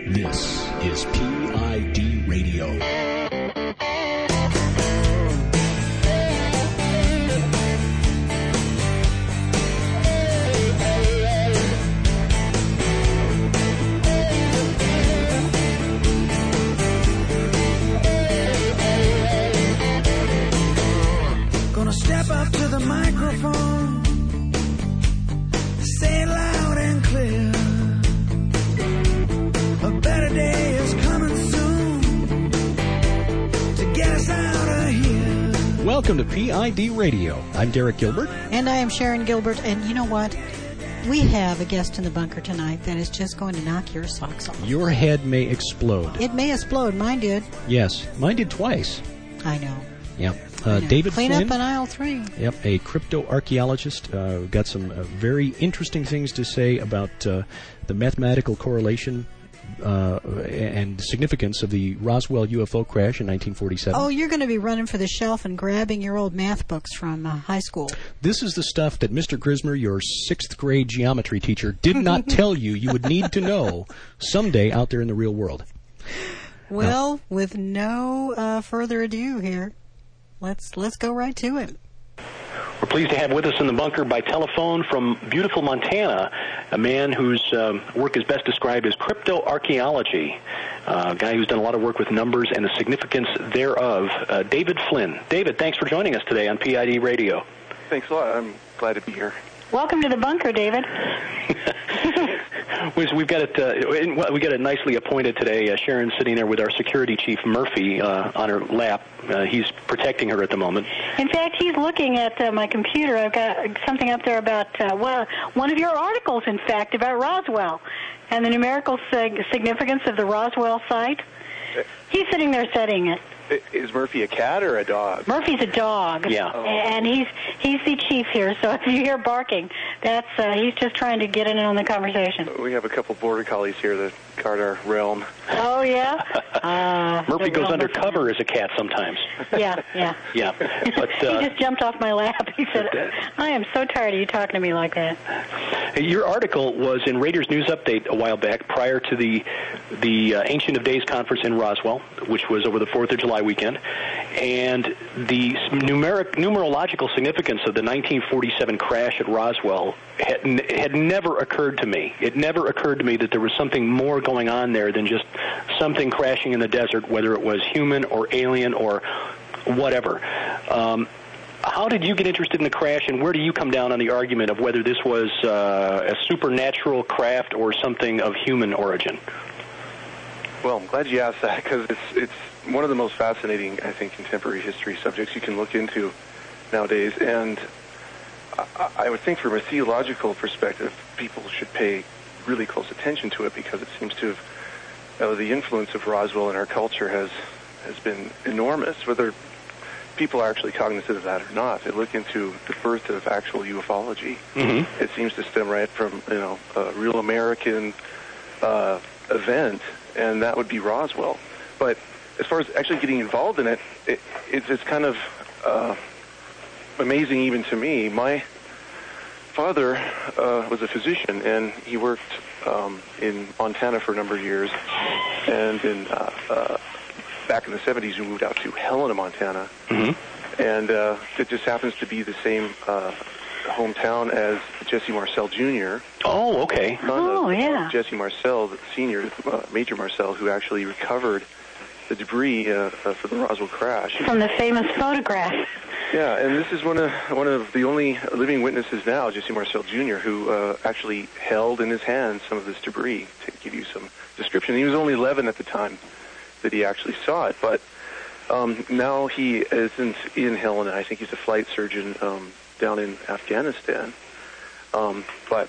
This is PID Radio. Gonna step up to the microphone, say it loud and clear. A better day is coming soon to get us out of here. Welcome to PID Radio. I'm Derek Gilbert. And I am Sharon Gilbert. And you know what? We have a guest in the bunker tonight that is just going to knock your socks off. Your head may explode. It may explode. Mine did. Yes, mine did twice. I know. Yep. David Clean Flynn. up in aisle 3. Yep, a cryptoarchaeologist. Got some very interesting things to say about the mathematical correlation and significance of the Roswell UFO crash in 1947. Oh, you're going to be running for the shelf and grabbing your old math books from high school. This is the stuff that Mr. Grismer, your 6th grade geometry teacher, did not tell you would need to know someday out there in the real world. Well, with no further ado here, let's go right to it. We're pleased to have with us in the bunker by telephone from beautiful Montana a man whose work is best described as cryptoarchaeology, a guy who's done a lot of work with numbers and the significance thereof, David Flynn. David, thanks for joining us today on PID Radio. Thanks a lot. I'm glad to be here. Welcome to the bunker, David. We've got it. We got it nicely appointed today. Sharon's sitting there with our security chief, Murphy, on her lap. He's protecting her at the moment. In fact, he's looking at my computer. I've got something up there about one of your articles, in fact, about Roswell and the numerical significance of the Roswell site. He's sitting there studying it. Is Murphy a cat or a dog? Murphy's a dog. Yeah. And he's the chief here, so if you hear barking, that's he's just trying to get in on the conversation. We have a couple border collies here that guard our realm. Oh, yeah? Murphy goes undercover as a cat sometimes. Yeah. Yeah. But, he just jumped off my lap. He said, I am so tired of you talking to me like that. Your article was in Raiders News Update a while back prior to the Ancient of Days conference in Roswell, which was over the 4th of July weekend, and the numerological significance of the 1947 crash at Roswell had never occurred to me. It never occurred to me that there was something more going on there than just something crashing in the desert, whether it was human or alien or whatever. How did you get interested in the crash, and where do you come down on the argument of whether this was a supernatural craft or something of human origin? Well, I'm glad you asked that, because it's one of the most fascinating, I think, contemporary history subjects you can look into nowadays. And I would think from a theological perspective, people should pay really close attention to it, because it seems to have, the influence of Roswell in our culture has been enormous, whether people are actually cognizant of that or not. They look into the birth of actual ufology. Mm-hmm. It seems to stem right from, a real American event, and that would be Roswell. But as far as actually getting involved in it, it's kind of amazing even to me. My father was a physician, and he worked in Montana for a number of years. And back in the 70s, we moved out to Helena, Montana. Mm-hmm. And it just happens to be the same hometown as Jesse Marcel Jr. Oh, okay. Yeah. Jesse Marcel, the senior, Major Marcel, who actually recovered the debris for the Roswell crash. From the famous photograph. Yeah, and this is one of the only living witnesses now, Jesse Marcel Jr., who actually held in his hands some of this debris, to give you some description. He was only 11 at the time that he actually saw it, but now he isn't in Helena. I think he's a flight surgeon down in Afghanistan. But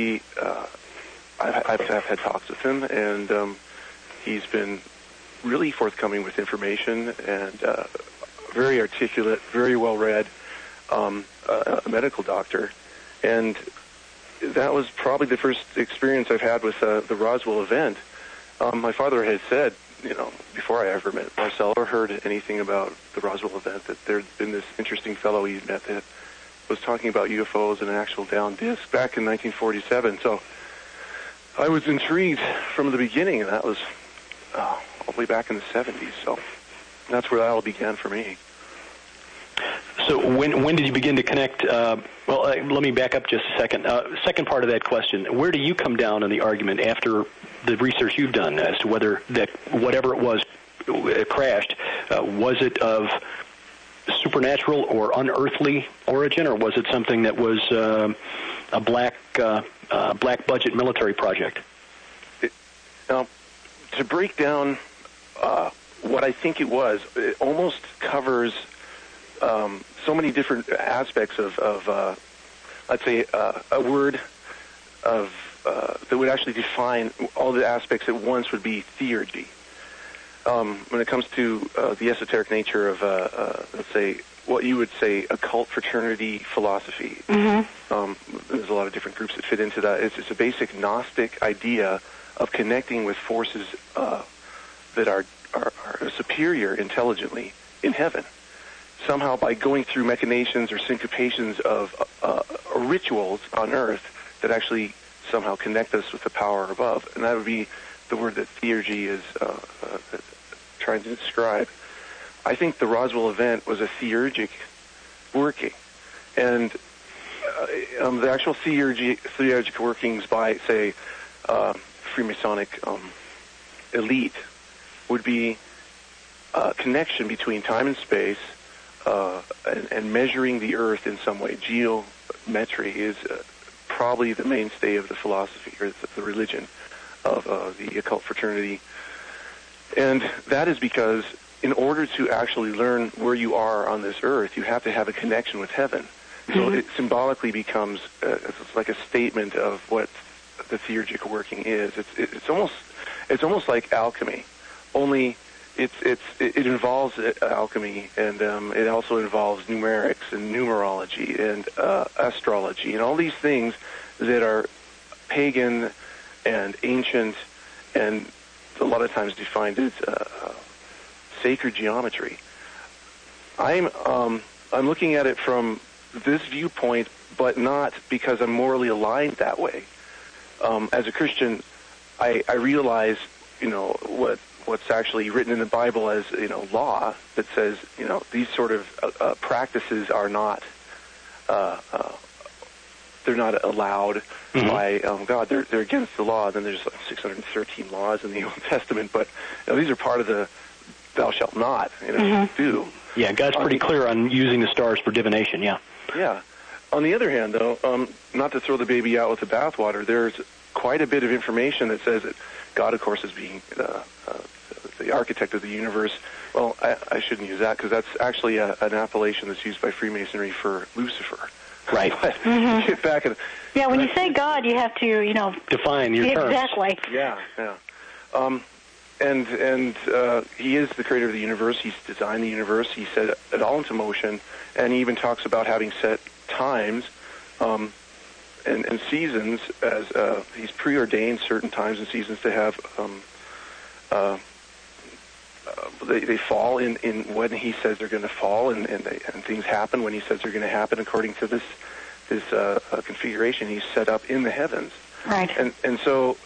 I've had talks with him, and he's been really forthcoming with information, and very articulate, very well-read, a medical doctor. And that was probably the first experience I've had with the Roswell event. My father had said, before I ever met Marcel or heard anything about the Roswell event, that there'd been this interesting fellow he'd met that was talking about UFOs and an actual down disk back in 1947. So I was intrigued from the beginning, and that was all the way back in the 70s. So that's where that all began for me. So when did you begin to connect? Let me back up just a second. Second part of that question: where do you come down on the argument after the research you've done as to whether that whatever it was crashed, was it of supernatural or unearthly origin, or was it something that was a black budget military project? To break down what I think it was, it almost covers so many different aspects of let's say, a word of that would actually define all the aspects at once would be theurgy. When it comes to the esoteric nature of, let's say, what you would say occult fraternity philosophy, there's a lot of different groups that fit into that. It's a basic Gnostic idea of connecting with forces that are superior intelligently in heaven. Somehow by going through machinations or syncopations of rituals on earth that actually somehow connect us with the power above. And that would be the word that theurgy is trying to describe. I think the Roswell event was a theurgic working. And the actual theurgic workings by, say, Freemasonic elite would be a connection between time and space and measuring the earth in some way. Geometry is probably the mainstay of the philosophy or the religion of the occult fraternity. And that is because in order to actually learn where you are on this earth, you have to have a connection with heaven. So it symbolically becomes it's like a statement of what the theurgic working is. It's almost like alchemy, only it involves alchemy, and it also involves numerics and numerology and astrology and all these things that are pagan and ancient and a lot of times defined as sacred geometry. I'm looking at it from this viewpoint, but not because I'm morally aligned that way. As a Christian, I realize, what's actually written in the Bible as, law that says, these sort of practices are not, they're not allowed by God. They're against the law. Then there's 613 laws in the Old Testament, but these are part of the thou shalt not, do. Yeah, God's pretty clear on using the stars for divination, yeah. Yeah. On the other hand, though, not to throw the baby out with the bathwater, there's quite a bit of information that says that God, of course, is being the architect of the universe. Well, I shouldn't use that because that's actually an appellation that's used by Freemasonry for Lucifer. Right. But get back and when you say God, you have to, define your terms. Exactly. Yeah. And he is the creator of the universe. He's designed the universe. He set it all into motion, and he even talks about having set times and seasons as he's preordained certain times and seasons to have they fall in when he says they're going to fall, and things happen when he says they're going to happen according to this configuration he's set up in the heavens. Right. And so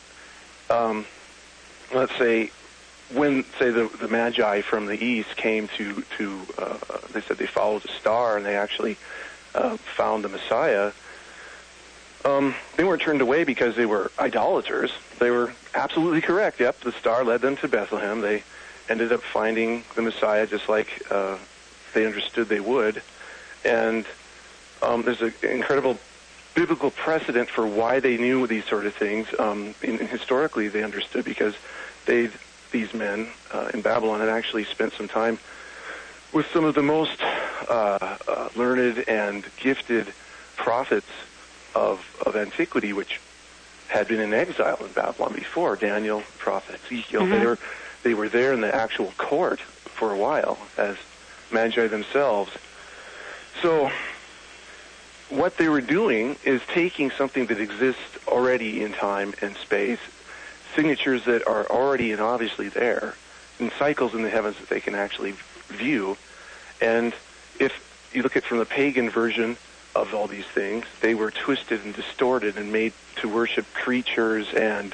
let's say when the Magi from the east came to they said they followed a star and they actually found the Messiah. They weren't turned away because they were idolaters. They were absolutely correct. Yep, the star led them to Bethlehem. They ended up finding the Messiah just like they understood they would. And there's an incredible biblical precedent for why they knew these sort of things. Historically, they understood because these men in Babylon had actually spent some time with some of the most learned and gifted prophets of antiquity, which had been in exile in Babylon before. Daniel, prophet Ezekiel, they were there in the actual court for a while as Magi themselves. So what they were doing is taking something that exists already in time and space, signatures that are already and obviously there, and cycles in the heavens that they can actually view. And if you look at from the pagan version of all these things. They were twisted and distorted and made to worship creatures and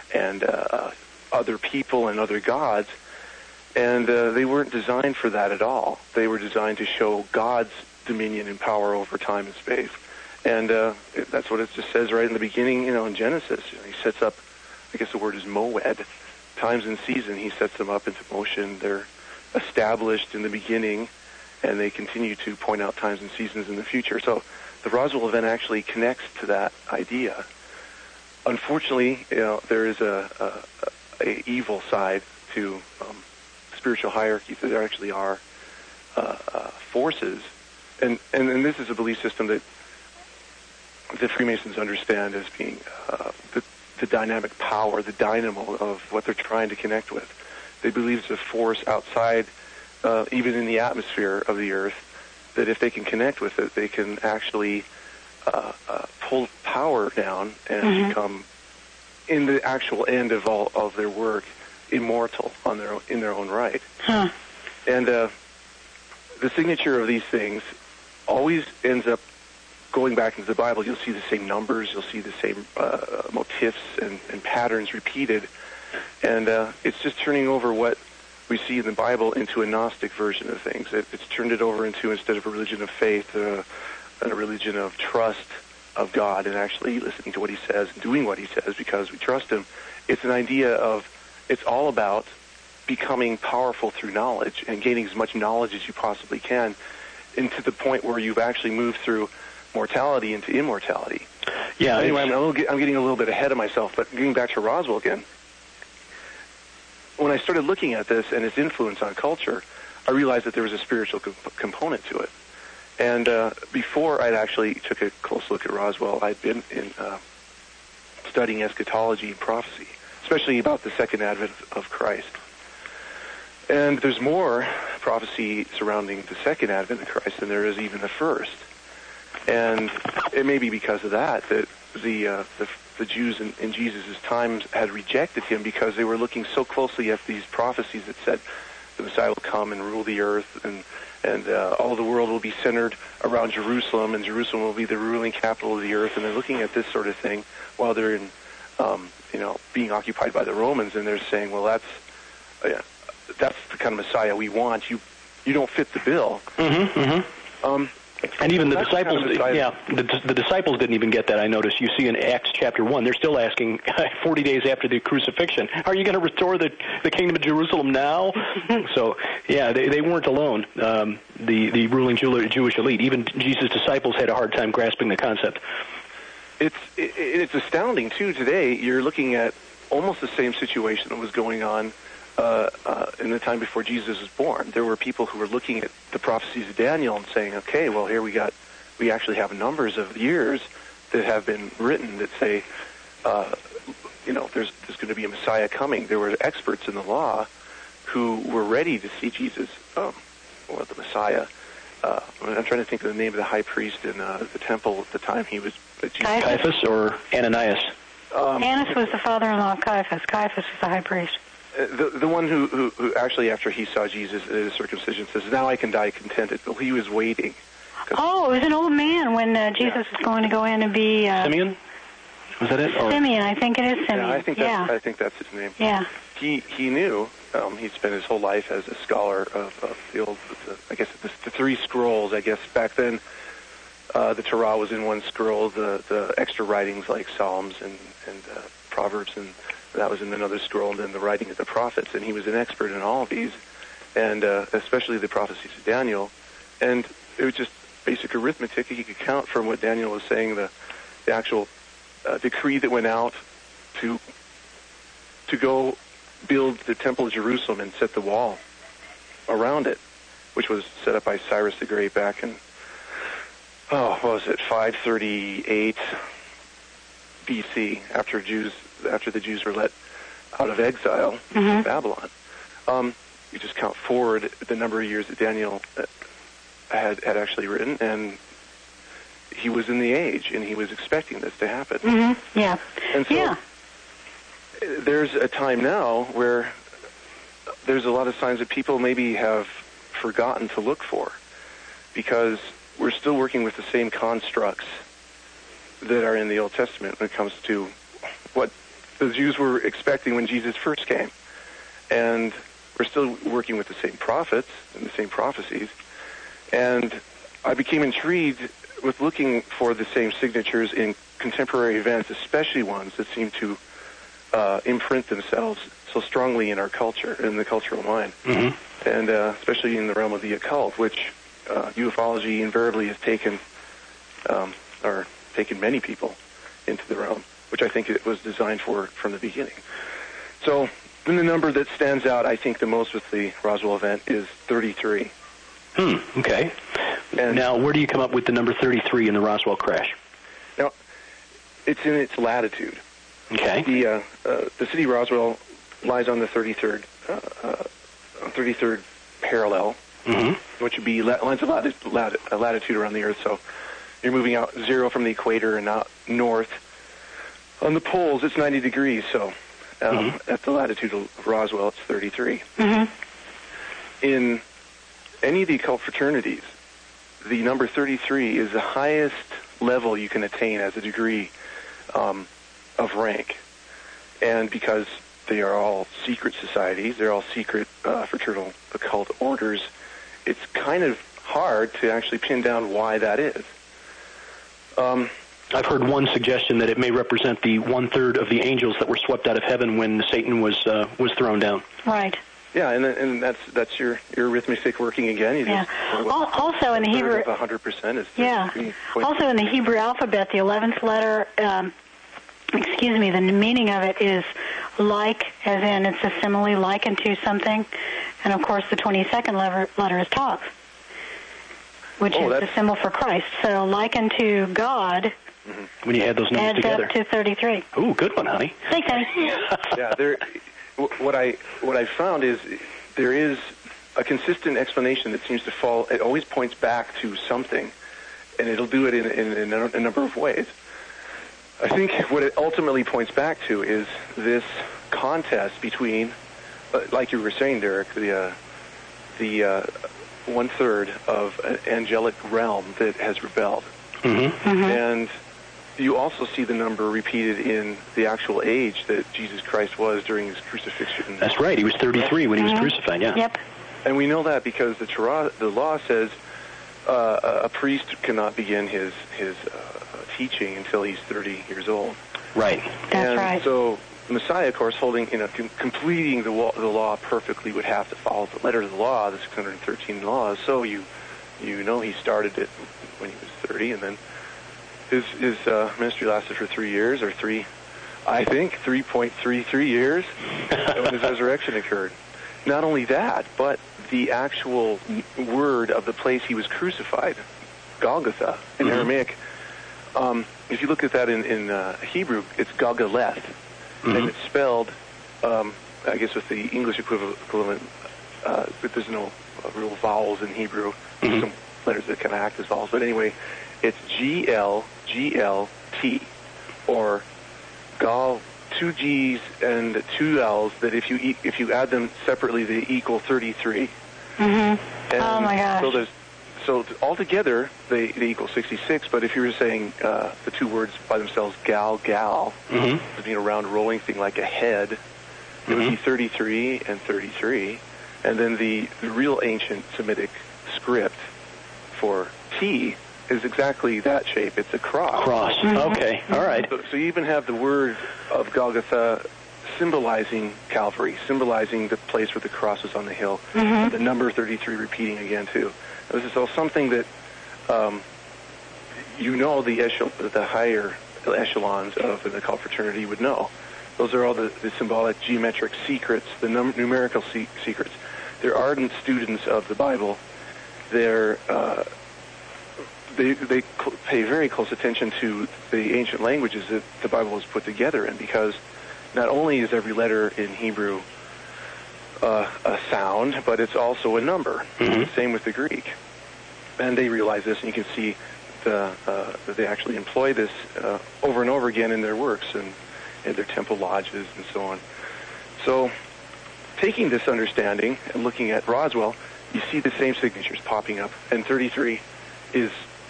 other people and other gods. And they weren't designed for that at all. They were designed to show God's dominion and power over time and space. And that's what it just says right in the beginning, in Genesis. He sets up, I guess the word is moed, times and season. He sets them up into motion. They're established in the beginning, and they continue to point out times and seasons in the future. So the Roswell event actually connects to that idea. Unfortunately, there is a evil side to spiritual hierarchies. There actually are forces, and this is a belief system that the Freemasons understand as being the dynamic power, the dynamo of what they're trying to connect with. They believe it's a force outside, even in the atmosphere of the Earth, that if they can connect with it, they can actually pull power down and become, in the actual end of all of their work, immortal in their own right. And the signature of these things always ends up going back into the Bible. You'll see the same numbers, you'll see the same motifs and patterns repeated, and it's just turning over what we see in the Bible into a Gnostic version of things. It's turned it over into, instead of a religion of faith, a religion of trust of God and actually listening to what he says and doing what he says because we trust him. It's an idea of, it's all about becoming powerful through knowledge and gaining as much knowledge as you possibly can, and to the point where you've actually moved through mortality into immortality. Yeah. Anyway, I'm getting a little bit ahead of myself, but getting back to Roswell again. When I started looking at this and its influence on culture, I realized that there was a spiritual component to it. And before I actually took a close look at Roswell, I'd been studying eschatology and prophecy, especially about the second advent of Christ. And there's more prophecy surrounding the second advent of Christ than there is even the first. And it may be because of that the Jews in Jesus' times had rejected him because they were looking so closely at these prophecies that said the Messiah will come and rule the earth, and all the world will be centered around Jerusalem, and Jerusalem will be the ruling capital of the earth. And they're looking at this sort of thing while they're in, being occupied by the Romans, and they're saying, well, that's the kind of Messiah we want. You don't fit the bill. And even the disciples, the disciples didn't even get that, I noticed. You see in Acts chapter 1, they're still asking 40 days after the crucifixion, are you going to restore the kingdom of Jerusalem now? So, yeah, they weren't alone, the ruling Jewish elite. Even Jesus' disciples had a hard time grasping the concept. It's astounding, too, today. You're looking at almost the same situation that was going on in the time before Jesus was born. There were people who were looking at the prophecies of Daniel and saying, okay, well, here we actually have numbers of years that have been written that say, there's going to be a Messiah coming. There were experts in the law who were ready to see Jesus, the Messiah. I'm trying to think of the name of the high priest in the temple at the time he was Caiaphas or Ananias? Annas was the father-in-law of Caiaphas. Caiaphas was the high priest. The one who actually, after he saw Jesus at his circumcision, says, now I can die contented. Well, he was waiting. Oh, it was an old man when Jesus was going to go in and be... Simeon? Was that it? Simeon, I think it is Simeon. Yeah, I think that's his name. Yeah. He knew, he'd spent his whole life as a scholar of the old, the three scrolls, I guess. Back then, the Torah was in one scroll, the extra writings like Psalms and Proverbs, and that was in another scroll, and then the writing of the prophets. And he was an expert in all of these, and especially the prophecies of Daniel. And it was just basic arithmetic. He could count from what Daniel was saying, the actual decree that went out to go build the Temple of Jerusalem and set the wall around it, which was set up by Cyrus the Great back in, 538 BC, after the Jews were let out of exile in Babylon. You just count forward the number of years that Daniel had actually written, and he was in the age, and he was expecting this to happen. Yeah. And so there's a time now where there's a lot of signs that people maybe have forgotten to look for, because we're still working with the same constructs that are in the Old Testament when it comes to what the Jews were expecting when Jesus first came. And we're still working with the same prophets and the same prophecies. And I became intrigued with looking for the same signatures in contemporary events, especially ones that seem to imprint themselves so strongly in our culture, in the cultural mind, and especially in the realm of the occult, which ufology invariably has taken many people into the realm, which I think it was designed for from the beginning. So then the number that stands out, I think, the most with the Roswell event is 33. Okay. And now, where do you come up with the number 33 in the Roswell crash? Now, it's in its latitude. Okay. The city of Roswell lies on the 33rd parallel, which would be lines of latitude around the Earth. So you're moving out 0 from the equator and out north. On the poles, it's 90 degrees. So at the latitude of Roswell, it's 33. In any of the occult fraternities, the number 33 is the highest level you can attain as a degree of rank. And because they are all secret societies, they're all secret fraternal occult orders, it's kind of hard to actually pin down why that is. I've heard one suggestion that it may represent the 1/3 of the angels that were swept out of heaven when Satan was thrown down. Right. Yeah, and that's your arithmetic working again. You just, also in the Hebrew, of 100% is. Also in the Hebrew alphabet, the 11th letter, the meaning of it is like, as in it's a simile, likened to something, and of course the 22nd letter is Tav, which is the symbol for Christ. So likened to God. When you add those numbers together, adds up to 33. Ooh, good one, honey. Thanks, honey. Yeah, what I found is there is a consistent explanation that seems to fall. It always points back to something, and it'll do it in a number of ways. I think what it ultimately points back to is this contest between, like you were saying, Derek, the 1/3 of an angelic realm that has rebelled, and you also see the number repeated in the actual age that Jesus Christ was during his crucifixion. That's right. He was 33 when he was crucified, yeah. Yep. And we know that because the law says a priest cannot begin his teaching until he's 30 years old. Right. That's right. So the Messiah, of course, completing the law perfectly, would have to follow the letter of the law, the 613 laws. So you know he started it when he was 30, and then his ministry lasted for 3 years, or 3.33 years, when his resurrection occurred. Not only that, but the actual word of the place he was crucified, Golgotha, in Aramaic. If you look at that in Hebrew, it's Galgaleth, and it's spelled, I guess with the English equivalent, but there's no real vowels in Hebrew. There's some letters that kind of act as vowels, but anyway, it's GLGLT, or Gal, 2 G's and 2 L's, that if you add them separately, they equal 33. Oh my gosh. So altogether, they equal 66, but if you were saying the two words by themselves, gal, being a round rolling thing like a head, it would be 33 and 33. And then the real ancient Semitic script for T is exactly that shape. It's a cross. Okay. All right. So you even have the word of Golgotha symbolizing Calvary, symbolizing the place where the cross was on the hill. The number 33 repeating again, too. This is all something that, the higher echelons of the occult fraternity would know. Those are all the symbolic geometric secrets, the numerical secrets. They're ardent students of the Bible. They pay very close attention to the ancient languages that the Bible was put together in, because not only is every letter in Hebrew a sound, but it's also a number. Same with the Greek. And they realize this, and you can see that they actually employ this over and over again in their works and in their temple lodges and so on. So taking this understanding and looking at Roswell, you see the same signatures popping up, and 33 is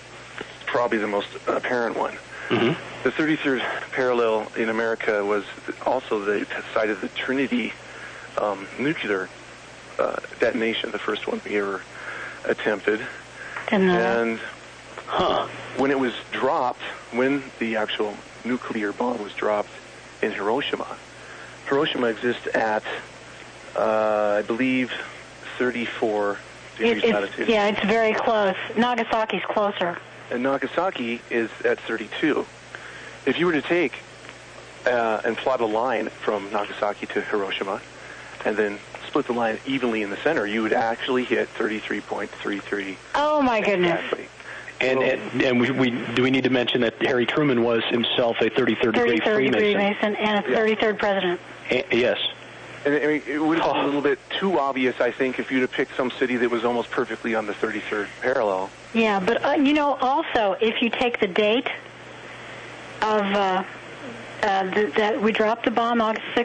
probably the most apparent one. Mm-hmm. The 33rd parallel in America was also the site of the Trinity nuclear detonation, the first one we ever attempted. Didn't know that. And when it was dropped, when the actual nuclear bomb was dropped in Hiroshima exists at, I believe, 34 degrees latitude. Yeah, it's very close. Nagasaki's closer. And Nagasaki is at 32. If you were to take and plot a line from Nagasaki to Hiroshima, and then split the line evenly in the center, you would actually hit 33.33. Oh my goodness! Exactly. And we need to mention that Harry Truman was himself a 33rd degree 33rd degree Freemason. Mason and a 33rd president. Yes. And I mean, it would have been a little bit too obvious, I think, if you'd have picked some city that was almost perfectly on the 33rd parallel. Yeah, but also if you take the date of that we dropped the bomb August 6,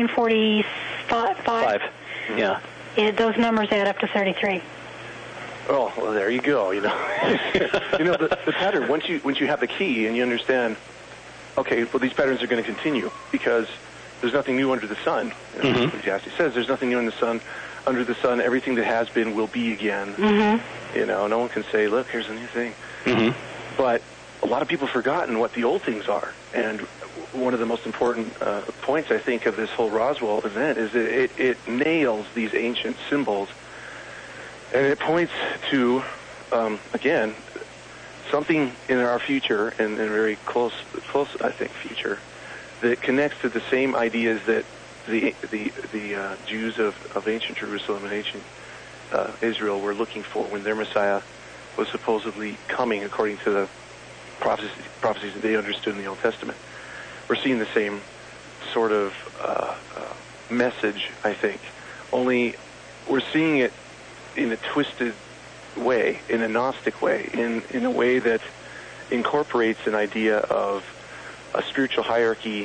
1945. Yeah. Those numbers add up to 33. Oh, well, there you go. The pattern. Once you have the key and you understand, okay, well, these patterns are going to continue because there's nothing new under the sun. Ecclesiastes says there's nothing new under the sun. Everything that has been will be again. Mm-hmm. No one can say, look, here's a new thing. Mm-hmm. But a lot of people have forgotten what the old things are. And one of the most important points, I think, of this whole Roswell event is that it nails these ancient symbols. And it points to, again, something in our future, and a very close, I think, future, that connects to the same ideas that the Jews of ancient Jerusalem and ancient Israel were looking for when their Messiah was supposedly coming, according to the prophecies that they understood in the Old Testament. We're seeing the same sort of message, I think, only we're seeing it in a twisted way, in a Gnostic way, in a way that incorporates an idea of a spiritual hierarchy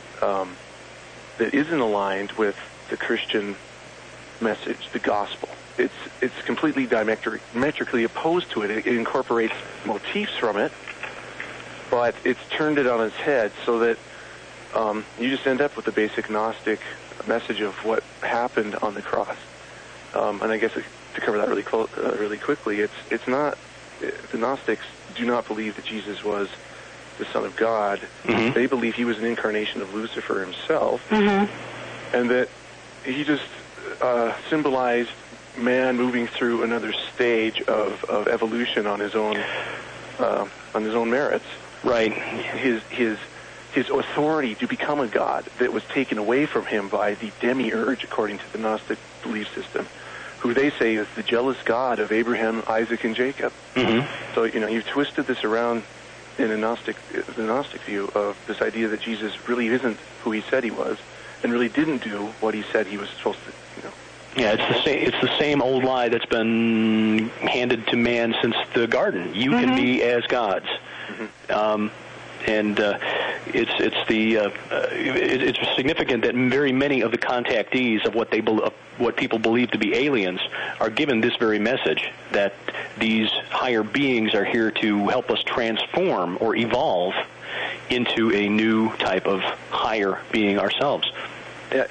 that isn't aligned with the Christian message, the gospel. It's completely diametrically opposed to it. It incorporates motifs from it, but it's turned it on its head so that you just end up with the basic Gnostic message of what happened on the cross. And I guess to cover that really quickly, it's not, the Gnostics do not believe that Jesus was the Son of God. Mm-hmm. They believe he was an incarnation of Lucifer himself, mm-hmm. and that he just symbolized man moving through another stage of evolution on his own merits. Right. His authority to become a god that was taken away from him by the demiurge, according to the Gnostic belief system, who they say is the jealous God of Abraham, Isaac, and Jacob. Mm-hmm. So, you've twisted this around in the Gnostic view of this idea that Jesus really isn't who he said he was, and really didn't do what he said he was supposed to, Yeah, it's the same old lie that's been handed to man since the garden. You can be as gods. Mm-hmm. It's significant that very many of the contactees of what people believe to be aliens are given this very message, that these higher beings are here to help us transform or evolve into a new type of higher being ourselves. Yeah,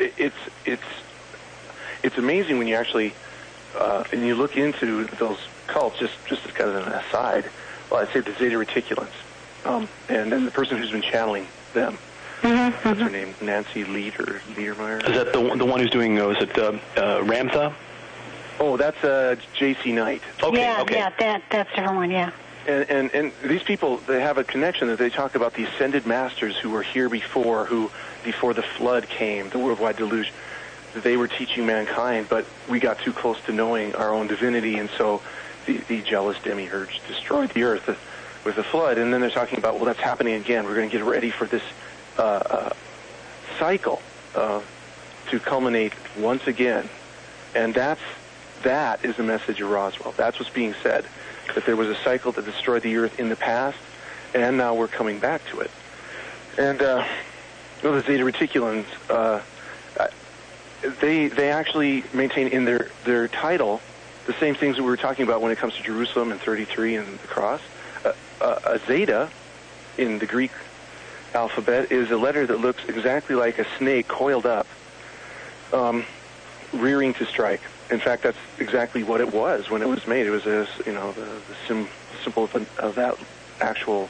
it's amazing when you actually and you look into those cults. Just as kind of an aside, well, I'd say the Zeta Reticulans. And the person who's been channeling them, what's her name? Nancy Liedermeyer? Is that the one who's doing, is it Ramtha? Oh, that's J.C. Knight. Okay, yeah, that's a different one, yeah. And these people, they have a connection that they talk about the ascended masters who were here before the flood came, the worldwide deluge. They were teaching mankind, but we got too close to knowing our own divinity, and so the jealous demiurge destroyed the earth with the flood. And then they're talking about, well, that's happening again. We're going to get ready for this cycle to culminate once again. And that is the message of Roswell. That's what's being said, that there was a cycle that destroyed the earth in the past, and now we're coming back to it. And the Zeta Reticulans, they actually maintain in their title the same things that we were talking about when it comes to Jerusalem and 33 and the cross. a zeta in the Greek alphabet is a letter that looks exactly like a snake coiled up, rearing to strike. In fact, that's exactly what it was when it was made. It was the symbol of that actual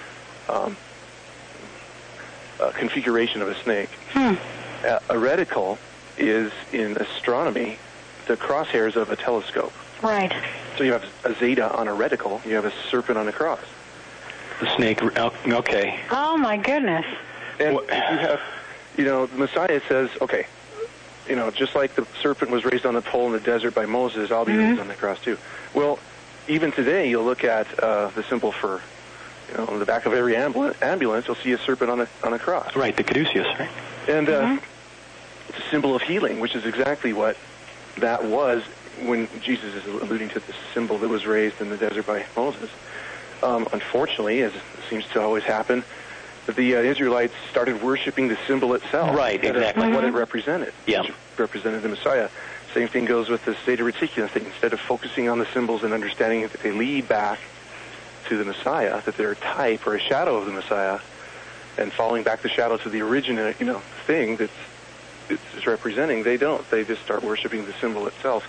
configuration of a snake. A reticle is, in astronomy, the crosshairs of a telescope. Right. So you have a zeta on a reticle, you have a serpent on a cross. The snake, okay. Oh, my goodness. And if you have, the Messiah says, okay, just like the serpent was raised on the pole in the desert by Moses, I'll be raised on the cross too. Well, even today, you'll look at the symbol for, on the back of every ambulance, you'll see a serpent on a cross. Right, the caduceus, right? And it's a symbol of healing, which is exactly what that was when Jesus is alluding to the symbol that was raised in the desert by Moses. Unfortunately, as it seems to always happen, the Israelites started worshiping the symbol itself. Right, exactly. What it represented. Yeah. Which represented the Messiah. Same thing goes with the Zeta Reticuli thing. Instead of focusing on the symbols and understanding that they lead back to the Messiah, that they're a type or a shadow of the Messiah, and following back the shadow to the original, thing that it's representing, they don't. They just start worshiping the symbol itself.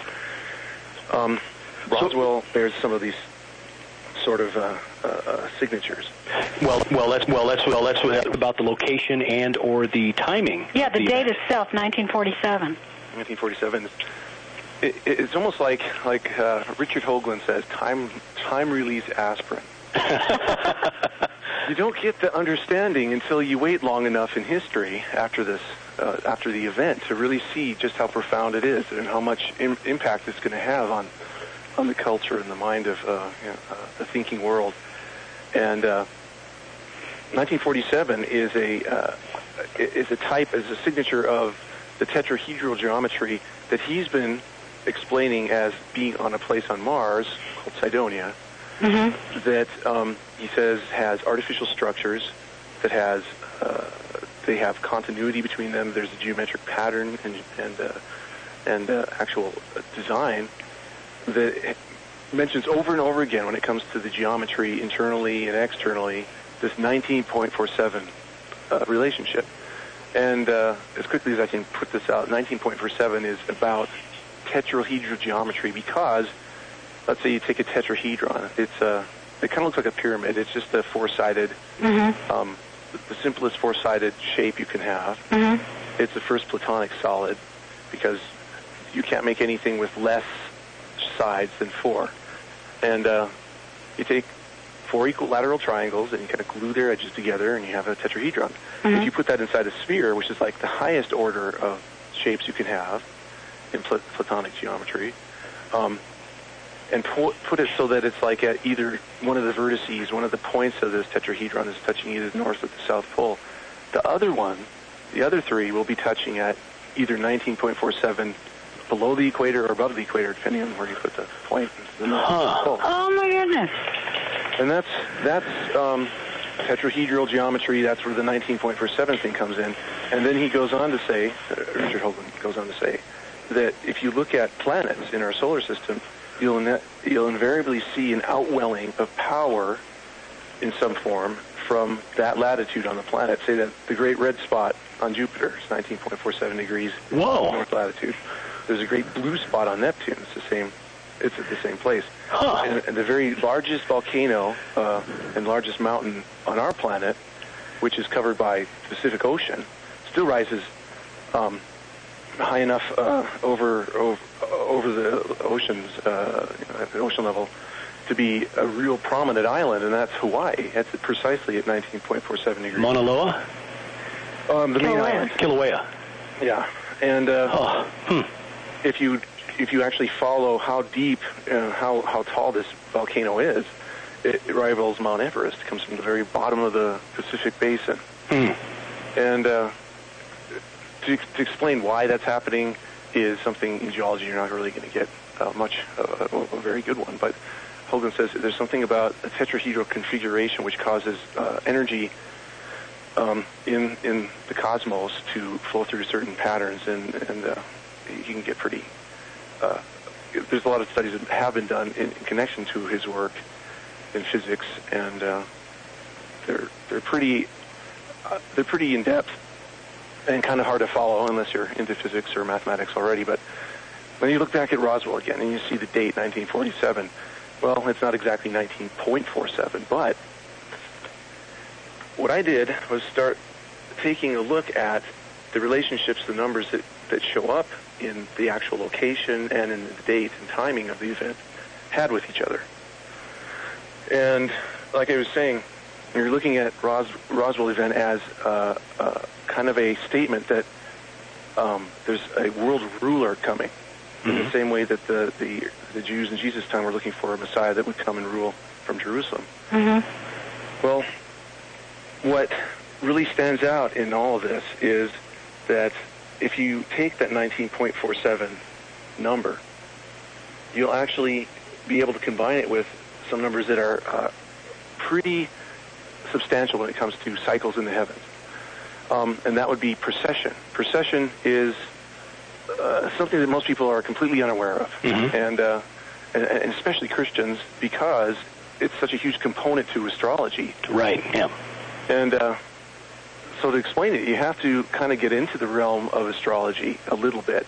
Roswell bears some of these sort of signatures. Well, let's about the location and or the timing. Yeah, the date itself, 1947. 1947. It's almost like Richard Hoagland says, time release aspirin. You don't get the understanding until you wait long enough in history after this, after the event, to really see just how profound it is and how much impact it's going to have on the culture and the mind of the thinking world. And 1947 is a signature of the tetrahedral geometry that he's been explaining as being on a place on Mars called Cydonia, that he says has artificial structures, that has they have continuity between them. There's a geometric pattern and actual design that mentions over and over again when it comes to the geometry internally and externally this 19.47 relationship. And as quickly as I can put this out, 19.47 is about tetrahedral geometry because, let's say you take a tetrahedron, it kind of looks like a pyramid. It's just a four-sided, the simplest four-sided shape you can have. It's the first Platonic solid because you can't make anything with less sides than four. And you take four equilateral triangles and you kind of glue their edges together and you have a tetrahedron. If you put that inside a sphere, which is like the highest order of shapes you can have in Platonic geometry, and put it so that it's like at either one of the vertices, one of the points of this tetrahedron is touching either the north or the south pole. The other three will be touching at either 19.47 below the equator or above the equator, depending on where you put the point. The pole. Oh, my goodness. And that's tetrahedral geometry. That's where the 19.47 thing comes in. And then he goes on to say, Richard Hoagland goes on to say, that if you look at planets in our solar system, you'll invariably see an outwelling of power in some form from that latitude on the planet. Say that the great red spot on Jupiter is 19.47 degrees north latitude. There's a great blue spot on Neptune. It's at the same place. And the very largest volcano and largest mountain on our planet, which is covered by the Pacific Ocean, still rises high enough over the oceans, at the ocean level, to be a real prominent island, and that's Hawaii. That's precisely at 19.47 degrees. Mauna Loa? The main island. Kilauea. Yeah, and if you actually follow how deep, how tall this volcano is, it rivals Mount Everest. It comes from the very bottom of the Pacific Basin. And to explain why that's happening is something in geology you're not really going to get a very good one. But Hoagland says there's something about a tetrahedral configuration which causes energy in the cosmos to flow through certain patterns, and you can get pretty. There's a lot of studies that have been done in connection to his work in physics, and they're pretty in depth and kind of hard to follow unless you're into physics or mathematics already. But when you look back at Roswell again and you see the date 1947, well, it's not exactly 19.47, but what I did was start taking a look at the relationships, the numbers that show up in the actual location and in the date and timing of the event had with each other. And like I was saying, you're looking at Roswell event as kind of a statement that there's a world ruler coming, in the same way that the Jews in Jesus' time were looking for a Messiah that would come and rule from Jerusalem. Well, what really stands out in all of this is that if you take that 19.47 number, you'll actually be able to combine it with some numbers that are pretty substantial when it comes to cycles in the heavens. And that would be precession. Precession is something that most people are completely unaware of, and especially Christians, because it's such a huge component to astrology. Right, yeah. And so to explain it, you have to kind of get into the realm of astrology a little bit.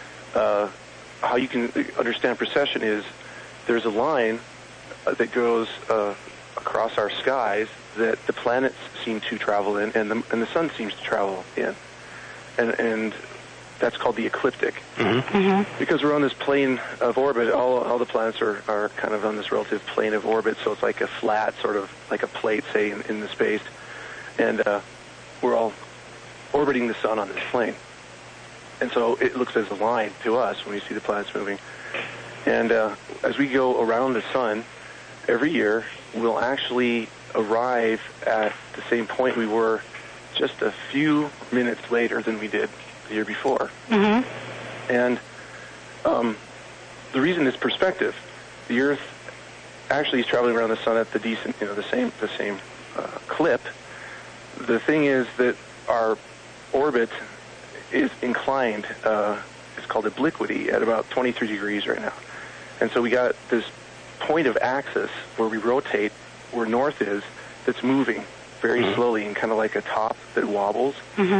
How you can understand precession is there's a line that goes across our skies that the planets seem to travel in, and the sun seems to travel in, and that's called the ecliptic. Because we're on this plane of orbit, all the planets are kind of on this relative plane of orbit, so it's like a flat, sort of like a plate, say, in the space, and we're all orbiting the sun on this plane. And so it looks as a line to us when we see the planets moving. And as we go around the sun, every year we'll actually arrive at the same point we were just a few minutes later than we did the year before. And the reason is perspective. The Earth actually is traveling around the sun at the same clip. The thing is that our orbit is inclined. It's called obliquity at about 23 degrees right now. And so we got this point of axis where we rotate, where north is, that's moving very slowly and kind of like a top that wobbles.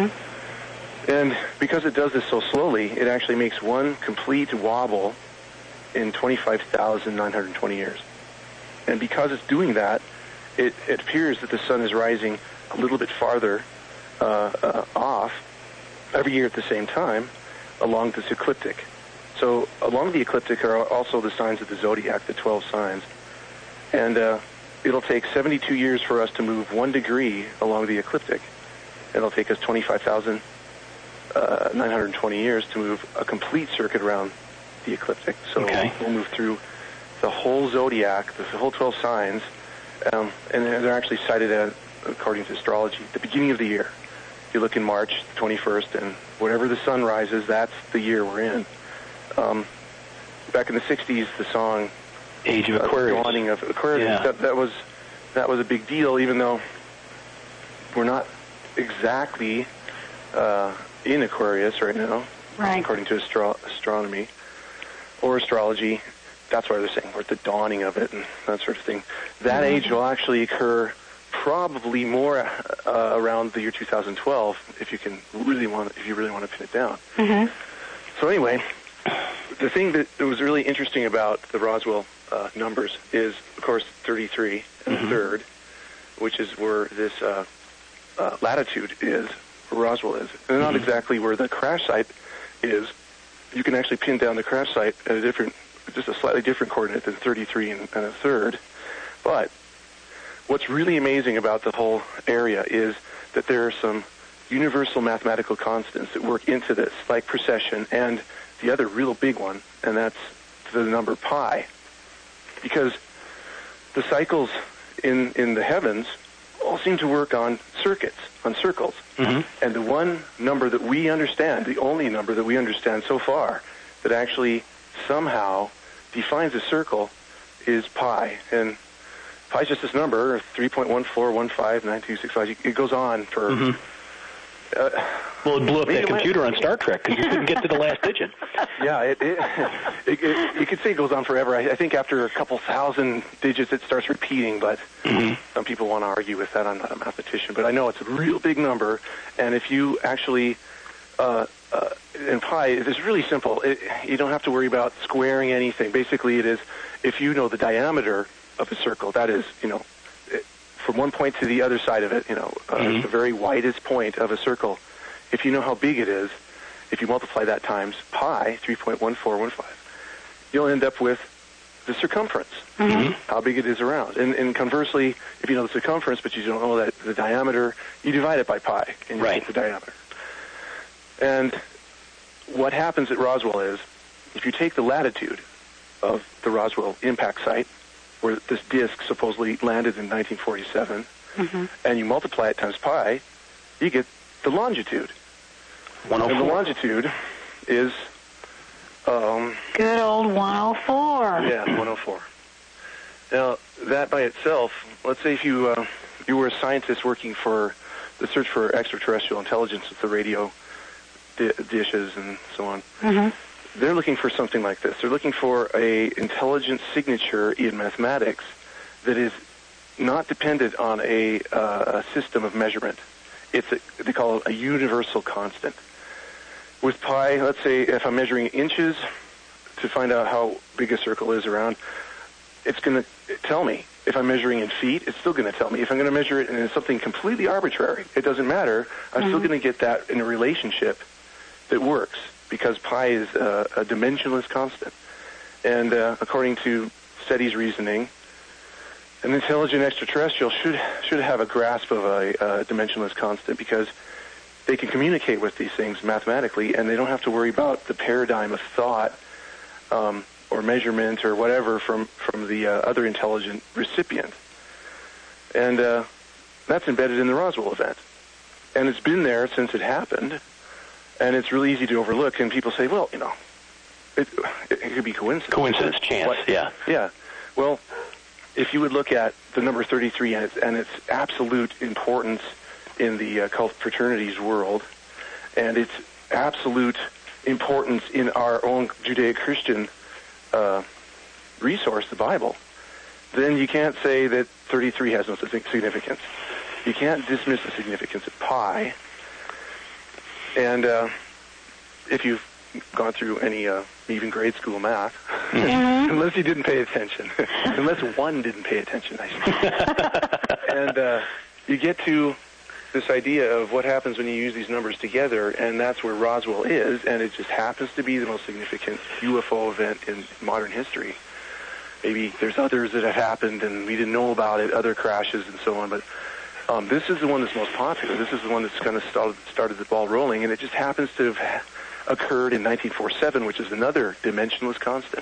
And because it does this so slowly, it actually makes one complete wobble in 25,920 years. And because it's doing that, it appears that the sun is rising a little bit farther off every year at the same time along this ecliptic. So along the ecliptic are also the signs of the zodiac, the 12 signs. And it'll take 72 years for us to move 1 degree along the ecliptic. It'll take us 25,920 years to move a complete circuit around the ecliptic. So we'll move through the whole zodiac, the whole 12 signs, and they're actually cited as, according to astrology, the beginning of the year. You look in March 21st, and whatever the sun rises, that's the year we're in. Back in the 60s, the song Age of Aquarius. Dawning of Aquarius, that was a big deal, even though we're not exactly in Aquarius right now, according to astronomy or astrology. That's why they're saying we're at the dawning of it and that sort of thing. That age will actually occur probably more around the year 2012, if you really want to pin it down. So anyway, the thing that was really interesting about the Roswell numbers is, of course, 33 and the third, which is where this latitude is, where Roswell is, and not exactly where the crash site is. You can actually pin down the crash site at just a slightly different coordinate than 33 and a third. But what's really amazing about the whole area is that there are some universal mathematical constants that work into this, like precession, and the other real big one, and that's the number pi. Because the cycles in the heavens all seem to work on circles. And the one number that we understand, the only number that we understand so far, that actually somehow defines a circle is pi. And pi is just this number, 3.14159265. It goes on for Well, it blew up that computer on Star Trek because you couldn't get to the last digit. Yeah, you could say it goes on forever. I think after a couple thousand digits, it starts repeating, but some people want to argue with that. I'm not a mathematician, but I know it's a real big number, and if you actually, in pi, it's really simple. You don't have to worry about squaring anything. Basically, it is, if you know the diameter of a circle, that is, from one point to the other side of it, the very widest point of a circle, if you know how big it is, if you multiply that times pi, 3.1415, you'll end up with the circumference, how big it is around. And conversely, if you know the circumference, but you don't know that the diameter, you divide it by pi, and you get the diameter. And what happens at Roswell is, if you take the latitude of the Roswell impact site, where this disk supposedly landed in 1947, and you multiply it times pi, you get the longitude. 104. And the longitude is... good old 104. Yeah, 104. Now, that by itself, let's say if you were a scientist working for the search for extraterrestrial intelligence with the radio dishes and so on, they're looking for something like this. They're looking for a intelligent signature in mathematics that is not dependent on a system of measurement. They call it a universal constant. With pi, let's say if I'm measuring inches to find out how big a circle is around, it's going to tell me. If I'm measuring in feet, it's still going to tell me. If I'm going to measure it in something completely arbitrary, it doesn't matter. I'm still going to get that in a relationship that works, because pi is a dimensionless constant. And according to SETI's reasoning, an intelligent extraterrestrial should have a grasp of a dimensionless constant, because they can communicate with these things mathematically, and they don't have to worry about the paradigm of thought or measurement or whatever from the other intelligent recipient. And that's embedded in the Roswell event. And it's been there since it happened. And it's really easy to overlook, and people say, well, it could be coincidence. Coincidence, chance, yeah. Yeah. Well, if you would look at the number 33 and its absolute importance in the occult fraternities world, and its absolute importance in our own Judeo-Christian resource, the Bible, then you can't say that 33 has no significance. You can't dismiss the significance of pi. And if you've gone through any even grade school math, unless you didn't pay attention, unless one didn't pay attention, I should say. And you get to this idea of what happens when you use these numbers together, and that's where Roswell is, and it just happens to be the most significant UFO event in modern history. Maybe there's others that have happened and we didn't know about it, other crashes and so on, but this is the one that's most popular. This is the one that's kind of started the ball rolling, and it just happens to have occurred in 1947, which is another dimensionless constant.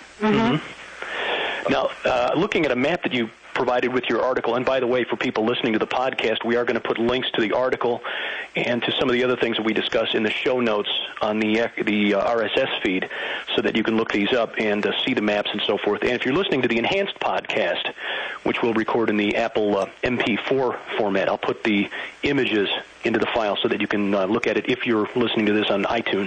Now, looking at a map that you provided with your article, and by the way, for people listening to the podcast, we are going to put links to the article and to some of the other things that we discuss in the show notes on the RSS feed, so that you can look these up and see the maps and so forth. And if you're listening to the enhanced podcast, which we'll record in the Apple MP4 format, I'll put the images into the file so that you can look at it if you're listening to this on iTunes.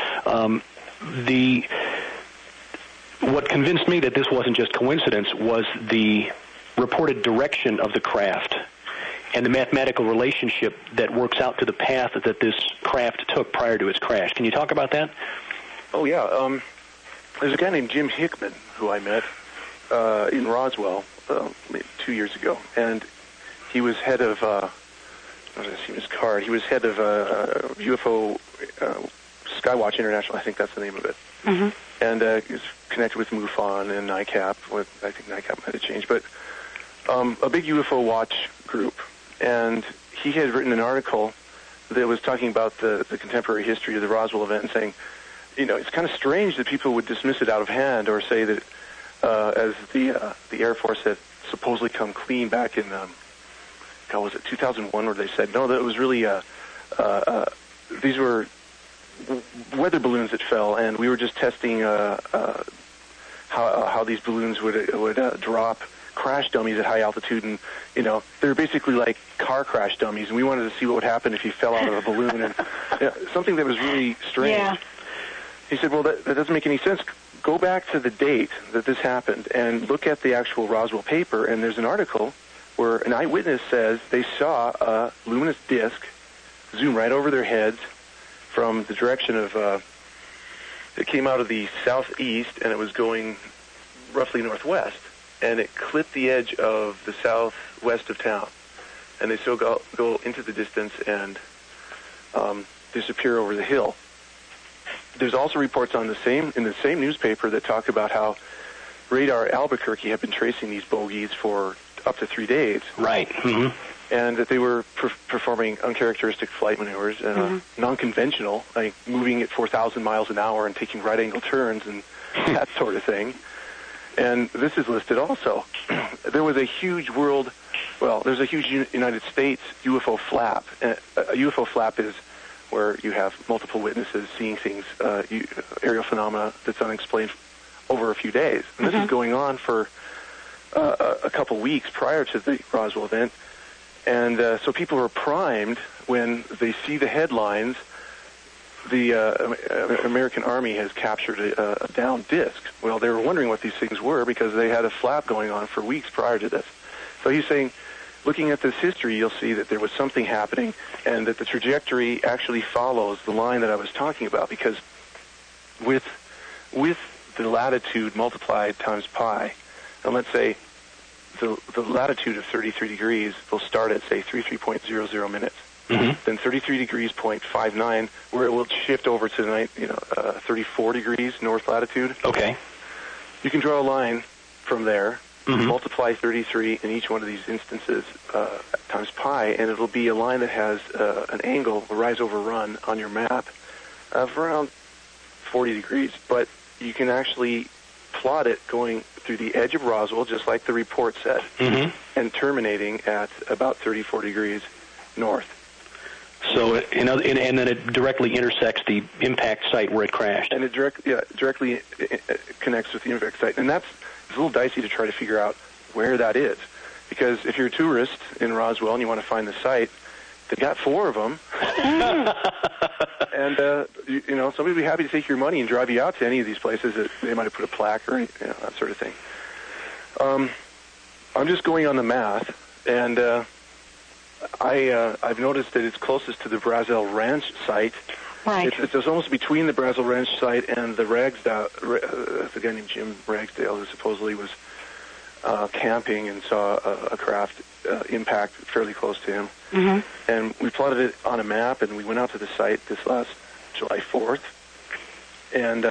What convinced me that this wasn't just coincidence was the reported direction of the craft and the mathematical relationship that works out to the path that this craft took prior to its crash. Can you talk about that? Oh, yeah. There's a guy named Jim Hickman who I met in Roswell maybe 2 years ago, and he was head of, I was seeing his card, he was head of UFO Skywatch International, I think that's the name of it. And he was connected with MUFON and NICAP. I think NICAP might have changed, but a big UFO watch group. And he had written an article that was talking about the contemporary history of the Roswell event and saying, it's kind of strange that people would dismiss it out of hand or say that, as the Air Force had supposedly come clean back in, was it 2001, where they said, no, that it was really, these were weather balloons that fell, and we were just testing how these balloons would drop crash dummies at high altitude, and they're basically like car crash dummies, and we wanted to see what would happen if you fell out of a balloon, and something that was really strange. Yeah. He said, well, that doesn't make any sense. Go back to the date that this happened and look at the actual Roswell paper, and there's an article where an eyewitness says they saw a luminous disk zoom right over their heads from the direction of, it came out of the southeast, and it was going roughly northwest, and it clipped the edge of the southwest of town. And they still go into the distance and disappear over the hill. There's also reports in the same newspaper that talk about how Radar Albuquerque had been tracing these bogies for up to 3 days. Right. Mm-hmm. And that they were performing uncharacteristic flight maneuvers, non-conventional, like moving at 4,000 miles an hour and taking right-angle turns and that sort of thing. And this is listed also. There was a huge there's a huge United States UFO flap. A UFO flap is where you have multiple witnesses seeing things, aerial phenomena that's unexplained over a few days. And this is going on for a couple weeks prior to the Roswell event. And so people are primed when they see the headlines, the American Army has captured a downed disc. Well, they were wondering what these things were because they had a flap going on for weeks prior to this. So he's saying, looking at this history, you'll see that there was something happening and that the trajectory actually follows the line that I was talking about, because with the latitude multiplied times pi, and let's say the latitude of 33 degrees will start at, say, 33.00 minutes. Mm-hmm. Then 33 degrees, 0.59, where it will shift over to 34 degrees north latitude. Okay. You can draw a line from there, multiply 33 in each one of these instances times pi, and it'll be a line that has an angle, a rise over run, on your map of around 40 degrees. But you can actually plot it going through the edge of Roswell, just like the report said, and terminating at about 34 degrees north. So, and then it directly intersects the impact site where it crashed. And it directly connects with the impact site. And it's a little dicey to try to figure out where that is. Because if you're a tourist in Roswell and you want to find the site, they've got 4 of them. And, somebody would be happy to take your money and drive you out to any of these places that they might have put a plaque or that sort of thing. I'm just going on the math, and I've noticed that it's closest to the Brazel Ranch site. Right. It's almost between the Brazel Ranch site and the Ragsdale. The guy named Jim Ragsdale, who supposedly was camping and saw a craft impact fairly close to him. Mm-hmm. And we plotted it on a map, and we went out to the site this last July 4th, and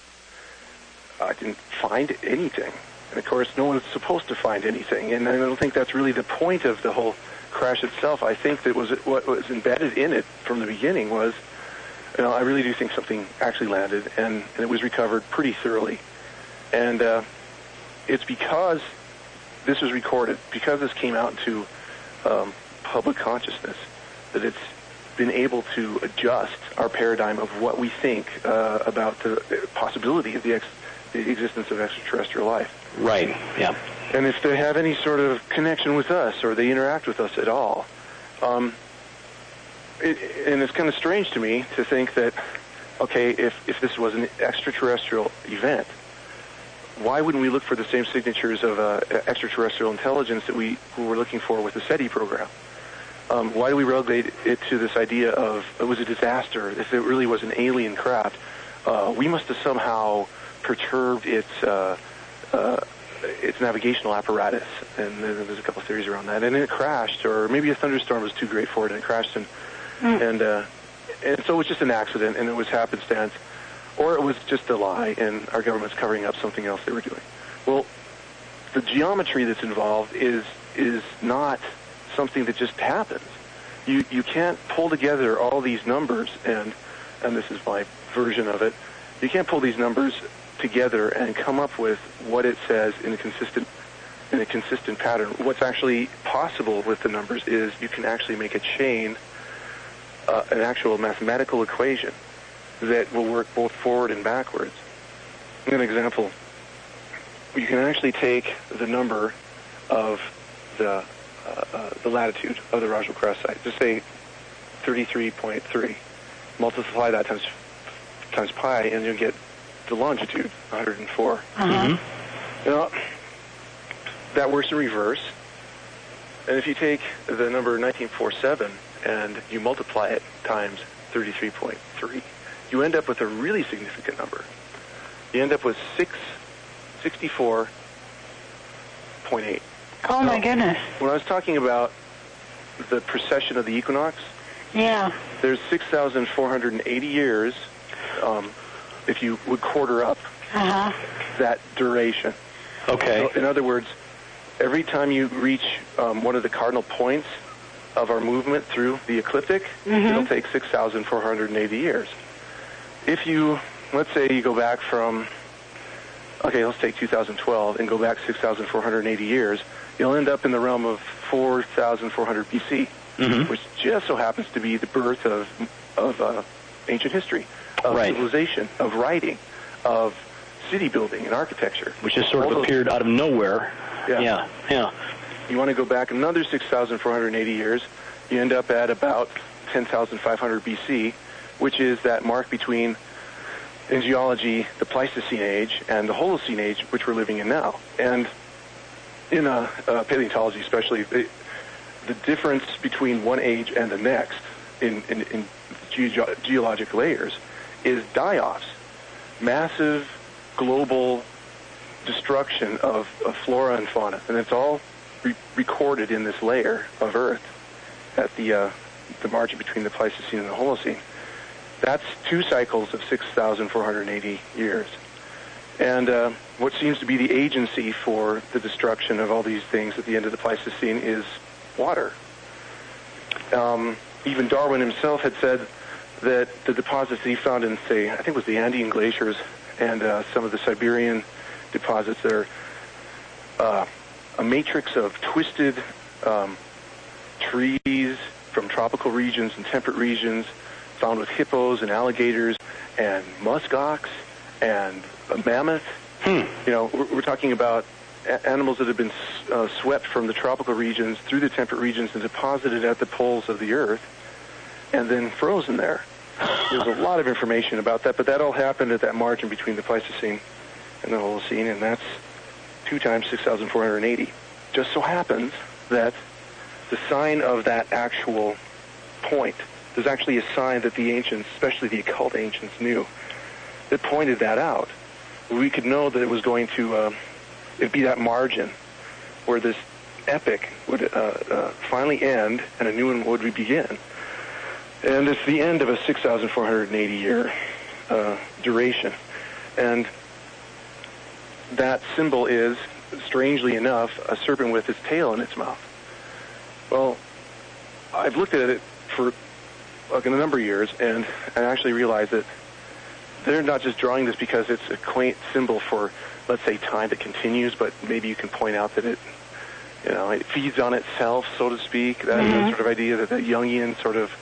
I didn't find anything. And, of course, no one's supposed to find anything, and I don't think that's really the point of the whole crash itself. I think that what was embedded in it from the beginning was, I really do think something actually landed, and it was recovered pretty thoroughly. And it's because this was recorded, because this came out into public consciousness, that it's been able to adjust our paradigm of what we think about the possibility of the existence of extraterrestrial life. Right, yeah. And if they have any sort of connection with us or they interact with us at all. And it's kind of strange to me to think that, okay, if this was an extraterrestrial event, why wouldn't we look for the same signatures of extraterrestrial intelligence that we were looking for with the SETI program? Why do we relegate it to this idea of it was a disaster? If it really was an alien craft, we must have somehow perturbed its navigational apparatus, and there's a couple of theories around that. And it crashed, or maybe a thunderstorm was too great for it, and it crashed, and so it was just an accident, and it was happenstance, or it was just a lie, and our government's covering up something else they were doing. Well, the geometry that's involved is not something that just happens. You can't pull together all these numbers, and this is my version of it. You can't pull these numbers together and come up with what it says in a consistent pattern. What's actually possible with the numbers is you can actually make a chain, an actual mathematical equation that will work both forward and backwards. An example, you can actually take the number of the latitude of the Roswell crash site. Just say 33.3. Multiply that times pi, and you'll get the longitude, 104. Now, that works in reverse. And if you take the number 1947 and you multiply it times 33.3, you end up with a really significant number. You end up with 664.8. Oh, my goodness. When I was talking about the precession of the equinox, Yeah. there's 6,480 years if you would quarter up that duration. Okay. So, in other words, every time you reach one of the cardinal points of our movement through the ecliptic, it'll take 6,480 years. If you, let's say you go back from, let's take 2012 and go back 6,480 years, you'll end up in the realm of 4,400 BC, which just so happens to be the birth of ancient history, of civilization, of writing, of city building and architecture. Which has sort of appeared out of nowhere. Yeah. You want to go back another 6,480 years, you end up at about 10,500 BC, which is that mark between, in geology, the Pleistocene age and the Holocene age, which we're living in now. And in paleontology especially, the difference between one age and the next in geologic layers is die-offs, massive global destruction of flora and fauna, and it's all recorded in this layer of Earth at the margin between the Pleistocene and the Holocene. That's 2 cycles of 6,480 years. And what seems to be the agency for the destruction of all these things at the end of the Pleistocene is water. Even Darwin himself had said that the deposits that he found in, say, I think it was the Andean glaciers and some of the Siberian deposits that are a matrix of twisted trees from tropical regions and temperate regions found with hippos and alligators and muskox and mammoth. You know, we're talking about animals that have been swept from the tropical regions through the temperate regions and deposited at the poles of the Earth and then frozen there. There's a lot of information about that, but that all happened at that margin between the Pleistocene and the Holocene, and that's 2 times 6,480. Just so happens that the sign of that actual point, there's actually a sign that the ancients, especially the occult ancients, knew that pointed that out. We could know that it was going to it'd be that margin where this epic would finally end and a new one would begin. And it's the end of a 6,480-year duration. And that symbol is, strangely enough, a serpent with its tail in its mouth. Well, I've looked at it for a number of years, and I actually realized that they're not just drawing this because it's a quaint symbol for, let's say, time that continues, but maybe you can point out that it feeds on itself, so to speak. That sort of idea, that the Jungian sort of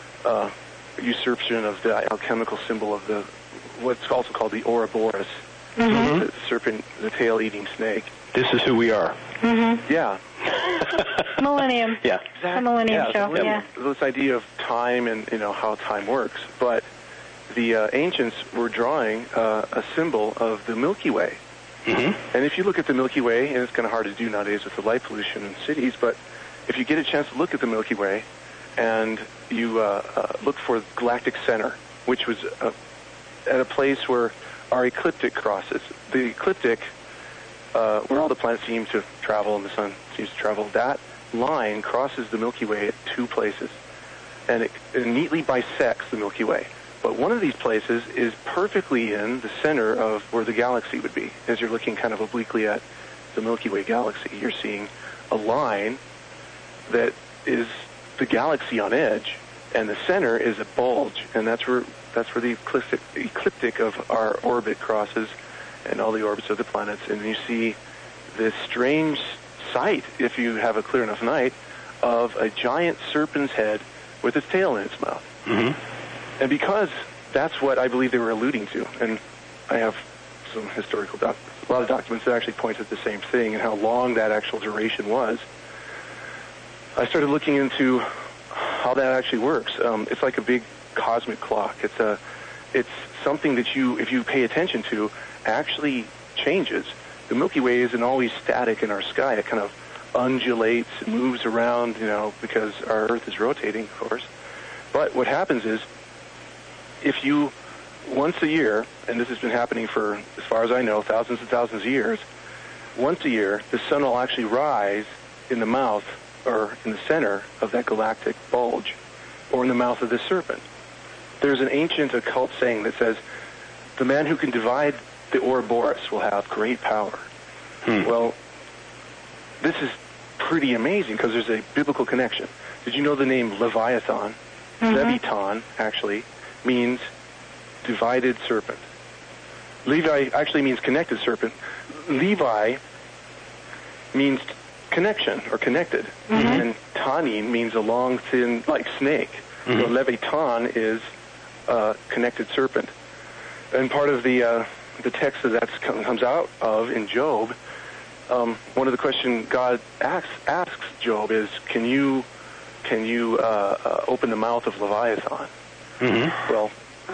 usurpation of the alchemical symbol of the what's also called the Ouroboros, the serpent, the tail-eating snake. This is who we are. Yeah. Millennium. Yeah. The Millennium Show. Yeah. This idea of time and how time works, but the ancients were drawing a symbol of the Milky Way. And if you look at the Milky Way, and it's kind of hard to do nowadays with the light pollution in cities, but if you get a chance to look at the Milky Way and you look for galactic center, which was at a place where our ecliptic crosses. The ecliptic, where all the planets seem to travel and the sun seems to travel, that line crosses the Milky Way at 2 places. And it neatly bisects the Milky Way. But one of these places is perfectly in the center of where the galaxy would be. As you're looking kind of obliquely at the Milky Way galaxy, you're seeing a line that is the galaxy on edge, and the center is a bulge, and that's where the ecliptic of our orbit crosses, and all the orbits of the planets, and you see this strange sight, if you have a clear enough night, of a giant serpent's head with its tail in its mouth. And because that's what I believe they were alluding to, and I have some historical a lot of documents that actually point at the same thing and how long that actual duration was. I started looking into how that actually works. It's like a big cosmic clock. It's something that if you pay attention to, actually changes. The Milky Way isn't always static in our sky. It kind of undulates and moves around, because our Earth is rotating, of course. But what happens is, if you, once a year, and this has been happening for, as far as I know, thousands and thousands of years, once a year, the sun will actually rise in the mouth, or in the center of that galactic bulge, or in the mouth of the serpent. There's an ancient occult saying that says, the man who can divide the Ouroboros will have great power. Well, this is pretty amazing because there's a biblical connection. Did you know the name Leviathan? Levitan, actually, means divided serpent. Levi actually means connected serpent. Levi means connection or connected. And tanin means a long, thin, like snake. So Levitan is connected serpent. And part of the text that comes out of in Job, one of the questions God asks Job is, can you open the mouth of Leviathan? Well,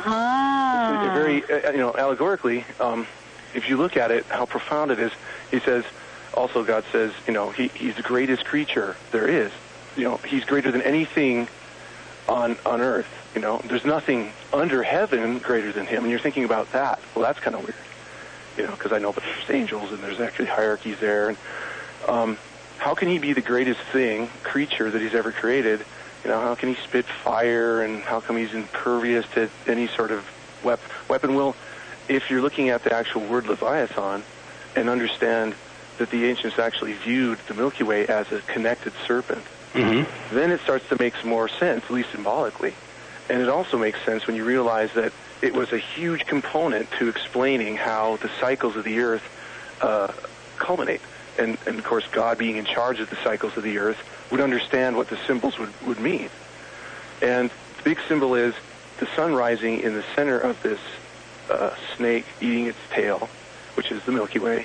very allegorically, if you look at it, how profound it is. He says, also God says, he's the greatest creature there is. He's greater than anything on earth. There's nothing under heaven greater than him. And you're thinking about that. Well, that's kind of weird. Because I know that there's angels and there's actually hierarchies there. And how can he be the greatest creature that he's ever created? How can he spit fire, and how come he's impervious to any sort of weapon? Well, if you're looking at the actual word Leviathan and understand that the ancients actually viewed the Milky Way as a connected serpent, then it starts to make some more sense, at least symbolically. And it also makes sense when you realize that it was a huge component to explaining how the cycles of the Earth culminate. And of course, God being in charge of the cycles of the Earth would understand what the symbols would mean. And the big symbol is the sun rising in the center of this snake eating its tail, which is the Milky Way,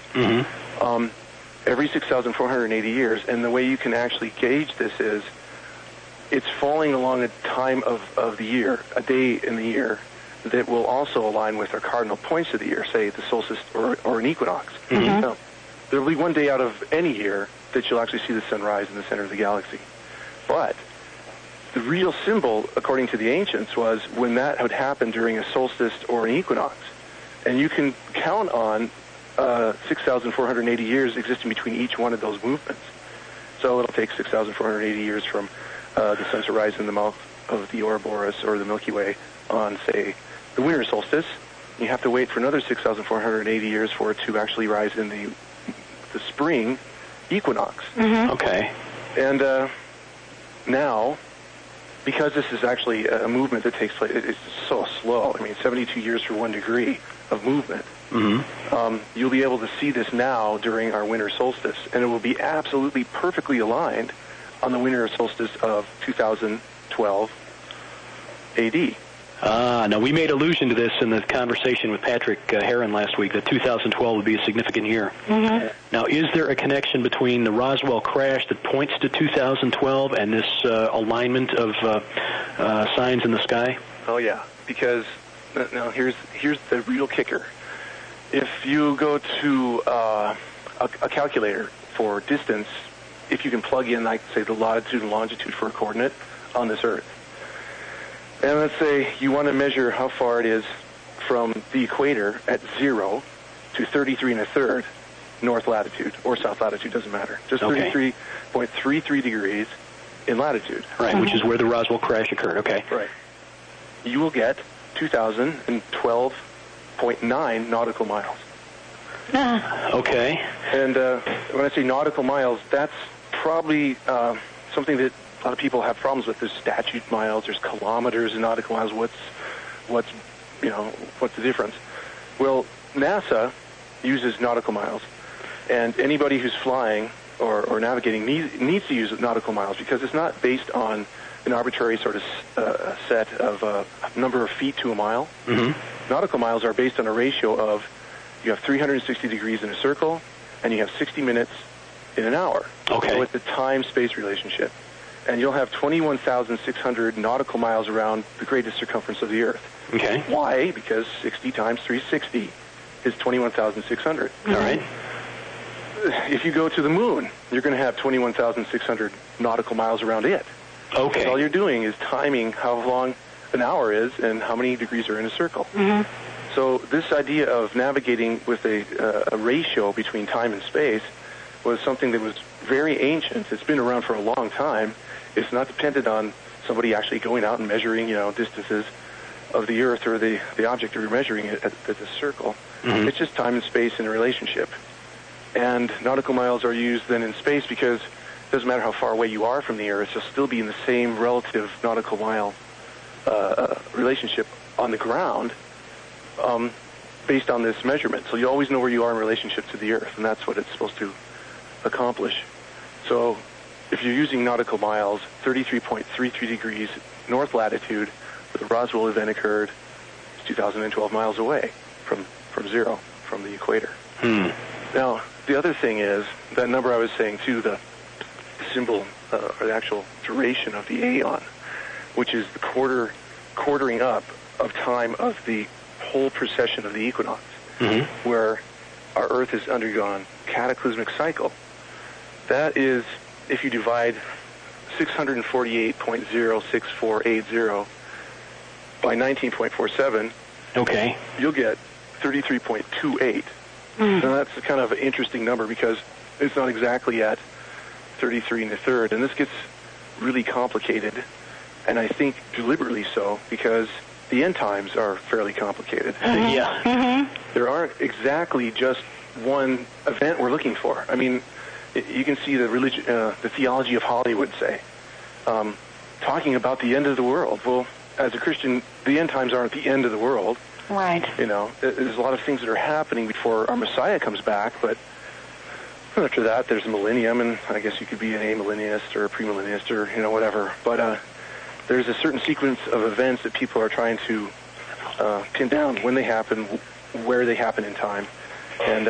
every 6,480 years. And the way you can actually gauge this is it's falling along a time of the year, a day in the year, that will also align with our cardinal points of the year, say the solstice or an equinox. So, there will be one day out of any year that you'll actually see the sun rise in the center of the galaxy. But the real symbol, according to the ancients, was when that would happen during a solstice or an equinox. And you can count on 6,480 years existing between each one of those movements. So it'll take 6,480 years from the sun to rise in the mouth of the Ouroboros or the Milky Way on, say, the winter solstice. You have to wait for another 6,480 years for it to actually rise in the spring equinox. Okay. And now, because this is actually a movement that takes place, it's so slow. 72 years for 1 degree of movement. You'll be able to see this now during our winter solstice, and it will be absolutely perfectly aligned on the winter solstice of 2012 AD. Now, we made allusion to this in the conversation with Patrick Heron last week, that 2012 would be a significant year. Now, is there a connection between the Roswell crash that points to 2012 and this alignment of signs in the sky? Oh, yeah, because now here's the real kicker. If you go to a calculator for distance, if you can plug in, like, say, the latitude and longitude for a coordinate on this Earth, and let's say you want to measure how far it is from the equator at 0 to 33 1/3 north latitude or south latitude, doesn't matter. Just 33.33 degrees in latitude. Right, which is where the Roswell crash occurred. Okay. Right. You will get 2,012.9 nautical miles. Okay. And when I say nautical miles, that's probably something that a lot of people have problems with. There's statute miles, there's kilometers in nautical miles. What's the difference? Well, NASA uses nautical miles, and anybody who's flying or navigating needs to use nautical miles, because it's not based on an arbitrary sort of set of number of feet to a mile. Nautical miles are based on a ratio of you have 360 degrees in a circle, and you have 60 minutes in an hour. Okay. So it's a time-space relationship. And you'll have 21,600 nautical miles around the greatest circumference of the Earth. Okay. Why? Because 60 times 360 is 21,600. All right. If you go to the moon, you're going to have 21,600 nautical miles around it. Okay. All you're doing is timing how long an hour is and how many degrees are in a circle. Mm-hmm. So this idea of navigating with a ratio between time and space was something that was very ancient. It's been around for a long time. It's not dependent on somebody actually going out and measuring, distances of the Earth or the object you're measuring at the circle. Mm-hmm. It's just time and space in a relationship. And nautical miles are used then in space because it doesn't matter how far away you are from the Earth, you'll still be in the same relative nautical mile relationship on the ground based on this measurement. So you always know where you are in relationship to the Earth, and that's what it's supposed to accomplish. So if you're using nautical miles, 33.33 degrees north latitude, where the Roswell event occurred, is 2,012 miles away from zero, from the equator. Now, the other thing is, that number I was saying too, the symbol, or the actual duration of the aeon, which is the quartering up of time of the whole precession of the equinox, where our Earth has undergone cataclysmic cycle. That is, if you divide 648.06480 by 19.47, okay, you'll get 33.28. Now that's kind of an interesting number because it's not exactly at 33 1/3, and this gets really complicated, and I think deliberately so, because the end times are fairly complicated. Yeah. There aren't exactly just one event we're looking for. I mean, you can see the religion, the theology of Hollywood, say, talking about the end of the world. Well, as a Christian, the end times aren't the end of the world. Right. There's a lot of things that are happening before our Messiah comes back, but after that, there's a millennium, and I guess you could be an amillennialist or a premillennialist or, whatever. But there's a certain sequence of events that people are trying to pin down when they happen, where they happen in time. And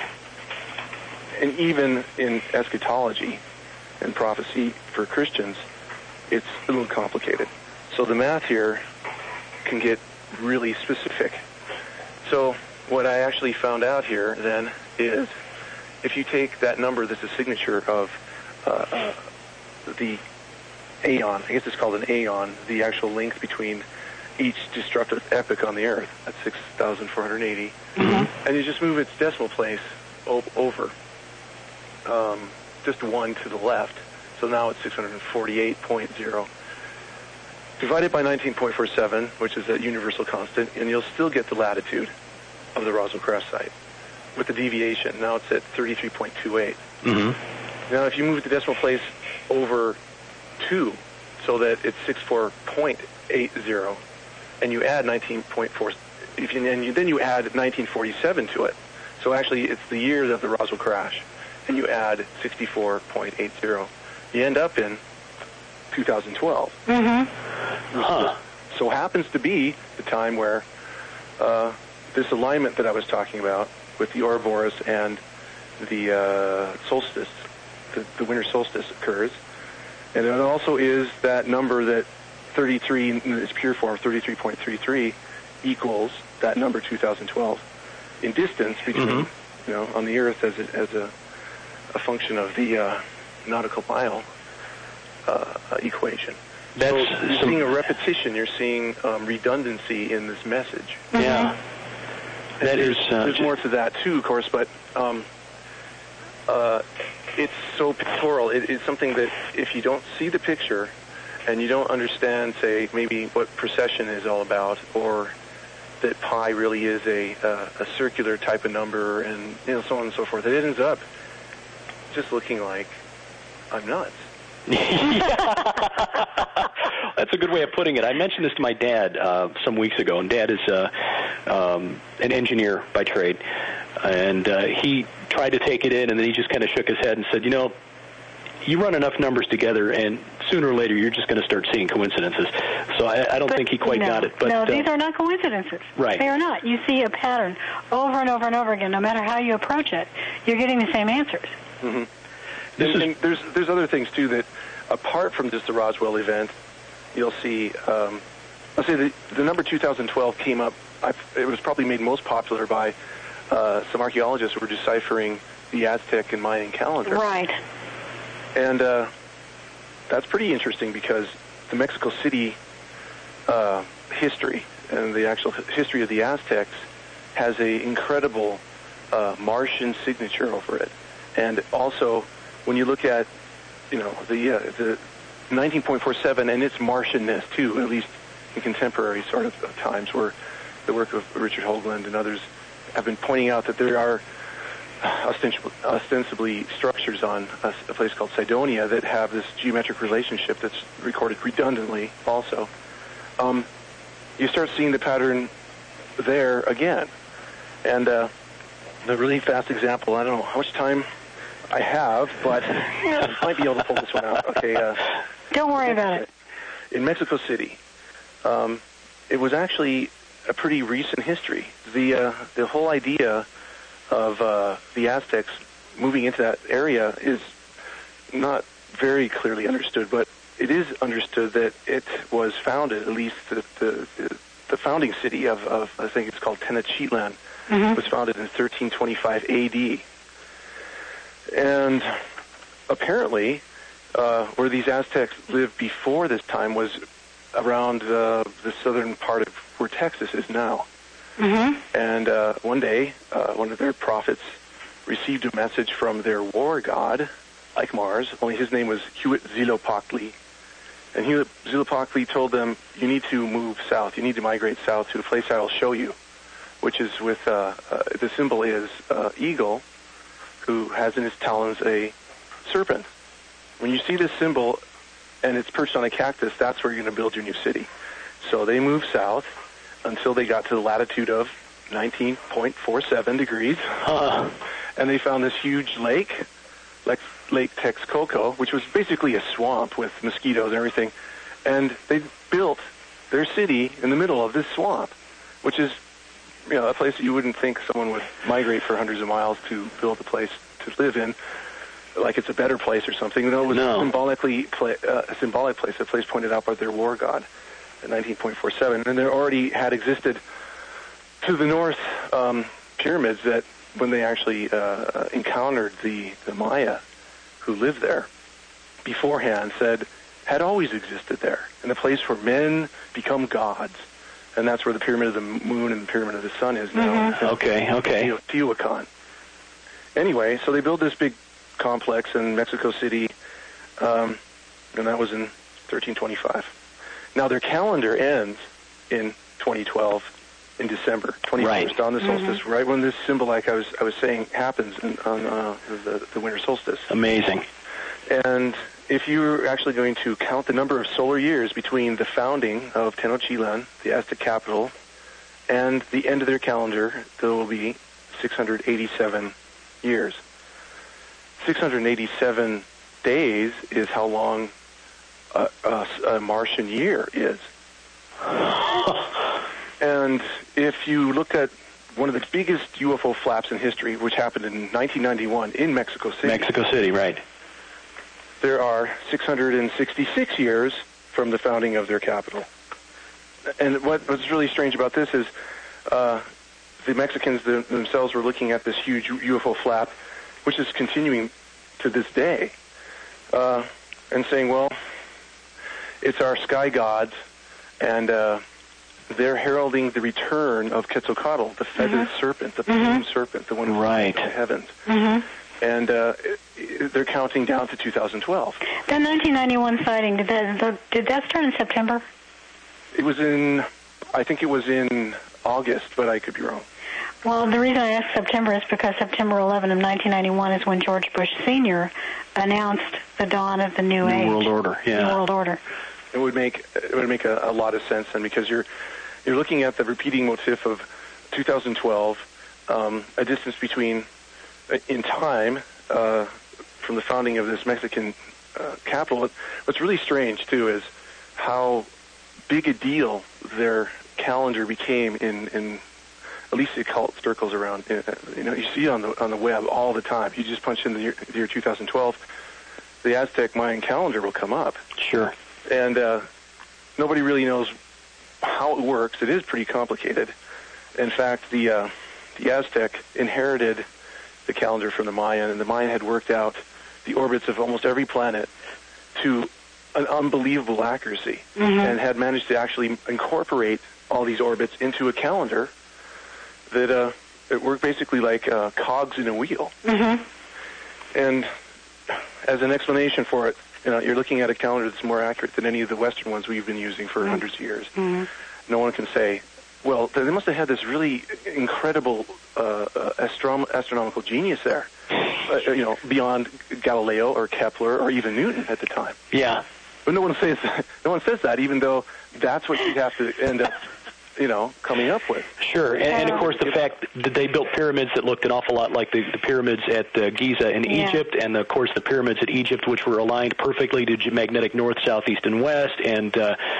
even in eschatology and prophecy for Christians, it's a little complicated. So the math here can get really specific. So what I actually found out here then is if you take that number that's a signature of the aeon, I guess it's called an aeon, the actual length between each destructive epoch on the Earth, that's 6,480, and you just move its decimal place over just one to the left, so now it's 648.0. Divided by 19.47, which is a universal constant, and you'll still get the latitude of the Roswell crash site with the deviation. Now it's at 33.28. Now, if you move the decimal place over 2, so that it's 64.80, and you add 19.4, then you add 1947 to it. So actually, it's the year of the Roswell crash, and you add 64.80. You end up in 2012. So happens to be the time where this alignment that I was talking about with the Ouroboros and the solstice, the winter solstice occurs. And it also is that number that 33 in its pure form, 33.33, equals that number 2012 in distance between, on the Earth as a function of the nautical mile equation. So you're seeing a repetition. You're seeing redundancy in this message. Yeah. There's more to that, too, of course, but it's so pictorial. It's something that if you don't see the picture and you don't understand, say, maybe what precession is all about, or that pi really is a circular type of number, and so on and so forth, it ends up just looking like I'm nuts. That's a good way of putting it. I mentioned this to my dad some weeks ago, and Dad is an engineer by trade, and he tried to take it in, and then he just kind of shook his head and said, you run enough numbers together, and sooner or later you're just going to start seeing coincidences. So I don't think he quite got it. But no, these are not coincidences. Right. They are not. You see a pattern over and over and over again. No matter how you approach it, you're getting the same answers. Mm-hmm. And there's other things too that, apart from just the Roswell event, you'll see. I'll say the number 2012 came up. It was probably made most popular by some archaeologists who were deciphering the Aztec and Mayan calendar. Right. And that's pretty interesting because the Mexico City history and the actual history of the Aztecs has an incredible Martian signature over it. And also, when you look at, the 19.47 and its Martianness too, at least in contemporary sort of times, where the work of Richard Hoagland and others have been pointing out that there are ostensibly structures on a place called Cydonia that have this geometric relationship that's recorded redundantly also. You start seeing the pattern there again. And the really fast example, I don't know how much time I have, but I might be able to pull this one out. Okay. Don't worry about it. In Mexico City, it was actually a pretty recent history. The whole idea of the Aztecs moving into that area is not very clearly understood, but it is understood that it was founded, at least the founding city of I think it's called Tenochtitlan, was founded in 1325 A.D. And apparently, where these Aztecs lived before this time was around the southern part of where Texas is now. And one day, one of their prophets received a message from their war god, like Mars, only his name was Huitzilopochtli. And Huitzilopochtli told them, you need to move south. You need to migrate south to a place I'll show you, which is with, the symbol is eagle, who has in his talons a serpent. When you see this symbol and it's perched on a cactus, that's where you're going to build your new city. So they moved south until they got to the latitude of 19.47 degrees. And they found this huge lake, like Lake Texcoco, which was basically a swamp with mosquitoes and everything. And they built their city in the middle of this swamp, which is, a place that you wouldn't think someone would migrate for hundreds of miles to build a place to live in, like it's a better place or something. No, it was a symbolic place, a place pointed out by their war god at 19.47. And there already had existed to the north pyramids that when they actually encountered the Maya who lived there beforehand had always existed there, and the place where men become gods. And that's where the Pyramid of the Moon and the Pyramid of the Sun is now. Okay. Teotihuacan. Anyway, so they built this big complex in Mexico City, and that was in 1325. Now, their calendar ends in 2012 in December, 21st, on the solstice, right when this symbol, like I was saying, happens on the winter solstice. Amazing. And if you're actually going to count the number of solar years between the founding of Tenochtitlan, the Aztec capital, and the end of their calendar, there will be 687 years. 687 days is how long a Martian year is. And if you look at one of the biggest UFO flaps in history, which happened in 1991 in Mexico City. Mexico City, right. There are 666 years from the founding of their capital. And what's really strange about this is the Mexicans themselves were looking at this huge UFO flap, which is continuing to this day, and saying, well, it's our sky gods, and they're heralding the return of Quetzalcoatl, the feathered serpent, the plumed serpent, the one who flies in the heavens. And they're counting down to 2012. The 1991 sighting, did that start in September? It was I think it was in August, but I could be wrong. Well, the reason I asked September is because September 11 of 1991 is when George Bush Sr. announced the dawn of the new age. World Order, yeah. New World Order. It would make a lot of sense then, because you're looking at the repeating motif of 2012, a distance between in time from the founding of this Mexican capital. What's really strange, too, is how big a deal their calendar became in at least the occult circles around. You see it on the web all the time. You just punch in the year 2012, the Aztec Mayan calendar will come up. Sure. And nobody really knows how it works. It is pretty complicated. In fact, the Aztec inherited the calendar from the Mayan, and the Mayan had worked out the orbits of almost every planet to an unbelievable accuracy, and had managed to actually incorporate all these orbits into a calendar that it worked basically like cogs in a wheel. And as an explanation for it, you're looking at a calendar that's more accurate than any of the Western ones we've been using for hundreds of years. No one can say, well, they must have had this really incredible astronomical genius there, beyond Galileo or Kepler or even Newton at the time. Yeah. But no one says that, even though that's what you'd have to end up coming up with. Sure, and of course the fact that they built pyramids that looked an awful lot like the pyramids at Giza in Egypt, and of course the pyramids at Egypt, which were aligned perfectly to magnetic north, south, east, and west, and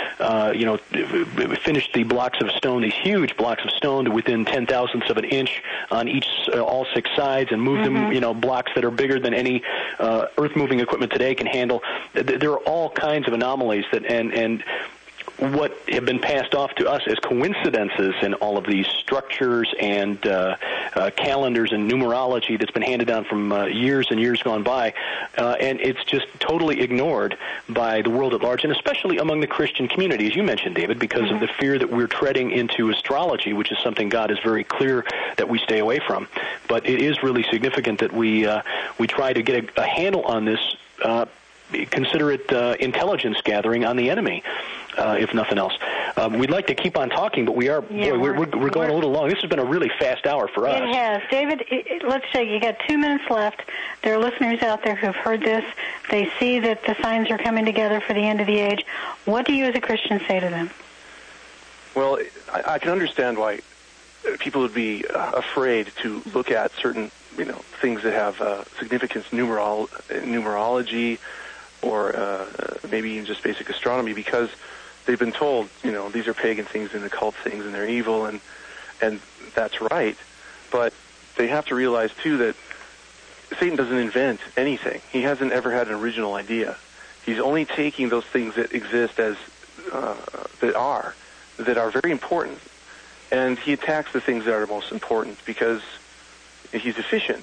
finished the blocks of stone, these huge blocks of stone, to within 10,000ths of an inch on all six sides, and moved them, blocks that are bigger than any earth-moving equipment today can handle. There are all kinds of anomalies and what have been passed off to us as coincidences in all of these structures and calendars and numerology that's been handed down from years and years gone by, and it's just totally ignored by the world at large, and especially among the Christian community, as you mentioned, David, because of the fear that we're treading into astrology, which is something God is very clear that we stay away from. But it is really significant that we try to get a handle on this. Consider it intelligence gathering on the enemy, if nothing else. We'd like to keep on talking, but we're going a little long. This has been a really fast hour for us. It has. David, let's say you got 2 minutes left. There are listeners out there who have heard this. They see that the signs are coming together for the end of the age. What do you as a Christian say to them? Well, I can understand why people would be afraid to look at certain things that have significance, numerology, or maybe even just basic astronomy, because they've been told, these are pagan things and occult things and they're evil, and that's right. But they have to realize, too, that Satan doesn't invent anything. He hasn't ever had an original idea. He's only taking those things that exist as that are very important, and he attacks the things that are most important because he's efficient.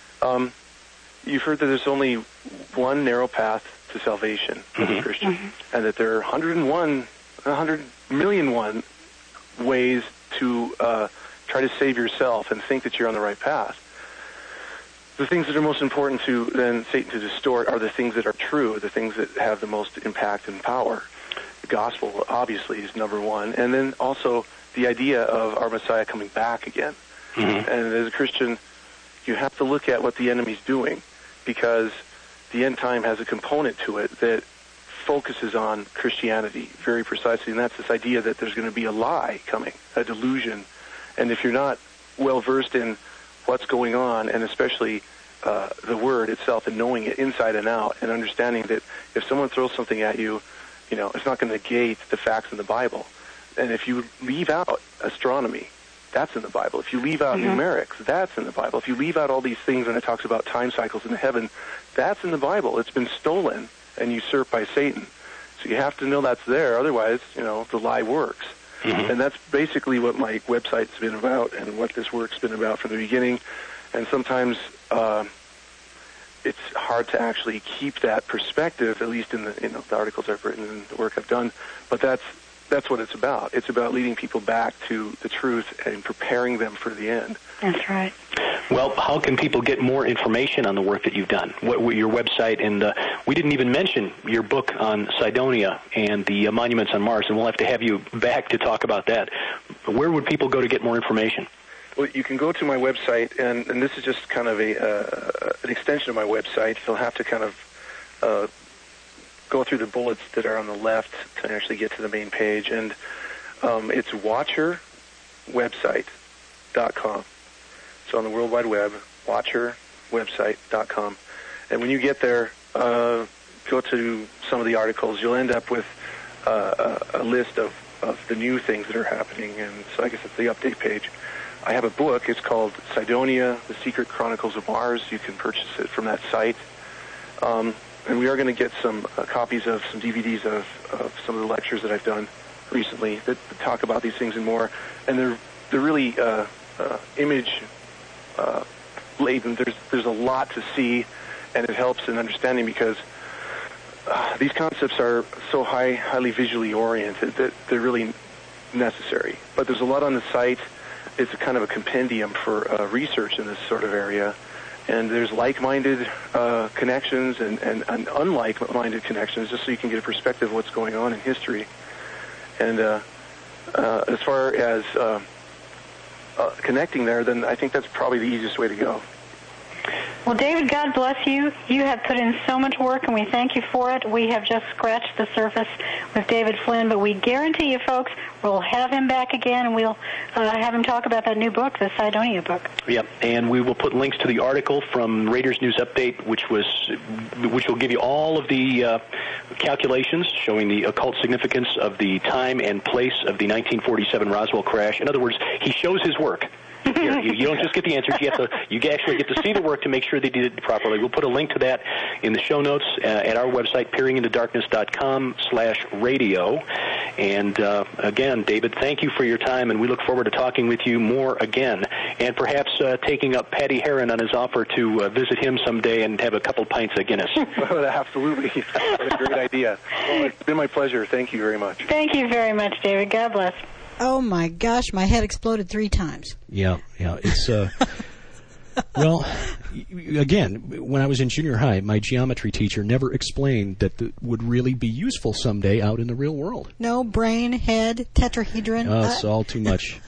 You've heard that there's only one narrow path to salvation as a Christian, and that there are 100 million ways to try to save yourself and think that you're on the right path. The things that are most important to then Satan to distort are the things that are true, the things that have the most impact and power. The gospel, obviously, is number one, and then also the idea of our Messiah coming back again. And as a Christian, you have to look at what the enemy's doing, because the end time has a component to it that focuses on Christianity very precisely, and that's this idea that there's going to be a lie coming, a delusion. And if you're not well versed in what's going on, and especially the Word itself, and knowing it inside and out, and understanding that if someone throws something at you, it's not going to negate the facts in the Bible. And if you leave out astronomy, that's in the Bible. If you leave out numerics, that's in the Bible. If you leave out all these things when it talks about time cycles in heaven, that's in the Bible. It's been stolen and usurped by Satan. So you have to know that's there. Otherwise, the lie works. And that's basically what my website's been about and what this work's been about from the beginning. And sometimes it's hard to actually keep that perspective, at least in the articles I've written and the work I've done. But that's what it's about. It's about leading people back to the truth and preparing them for the end. That's right. Well, how can people get more information on the work that you've done? What your website, and we didn't even mention your book on Cydonia and the monuments on Mars, and we'll have to have you back to talk about that. Where would people go to get more information? Well, you can go to my website, and this is just kind of an extension of my website. You'll have to kind of go through the bullets that are on the left to actually get to the main page, and it's watcherwebsite.com. So on the World Wide Web, watcherwebsite.com. And when you get there, go to some of the articles, you'll end up with a list of the new things that are happening. And so I guess it's the update page. I have a book. It's called Cydonia, The Secret Chronicles of Mars. You can purchase it from that site. And we are going to get some copies of some DVDs of some of the lectures that I've done recently that talk about these things and more. And they're really image laden. There's a lot to see, and it helps in understanding because these concepts are so highly visually oriented that they're really necessary. But there's a lot on the site. It's a kind of a compendium for research in this sort of area. And there's like-minded connections and unlike-minded connections, just so you can get a perspective of what's going on in history. And as far as connecting there, then I think that's probably the easiest way to go. Well, David, God bless you. You have put in so much work, and we thank you for it. We have just scratched the surface with David Flynn, but we guarantee you, folks, we'll have him back again, and we'll have him talk about that new book, the Cydonia book. Yep, and we will put links to the article from Raiders News Update, which will give you all of the calculations showing the occult significance of the time and place of the 1947 Roswell crash. In other words, he shows his work. You don't just get the answers. You actually get to see the work to make sure they did it properly. We'll put a link to that in the show notes at our website, peeringintodarkness.com/radio. And again, David, thank you for your time, and we look forward to talking with you more again, and perhaps taking up Patty Heron on his offer to visit him someday and have a couple pints of Guinness. Well, absolutely. That's a great idea. Well, it's been my pleasure. Thank you very much. Thank you very much, David. God bless. Oh, my gosh, my head exploded 3 times. Yeah, it's, well, again, when I was in junior high, my geometry teacher never explained that it would really be useful someday out in the real world. No, brain, head, tetrahedron. Oh, it's all too much.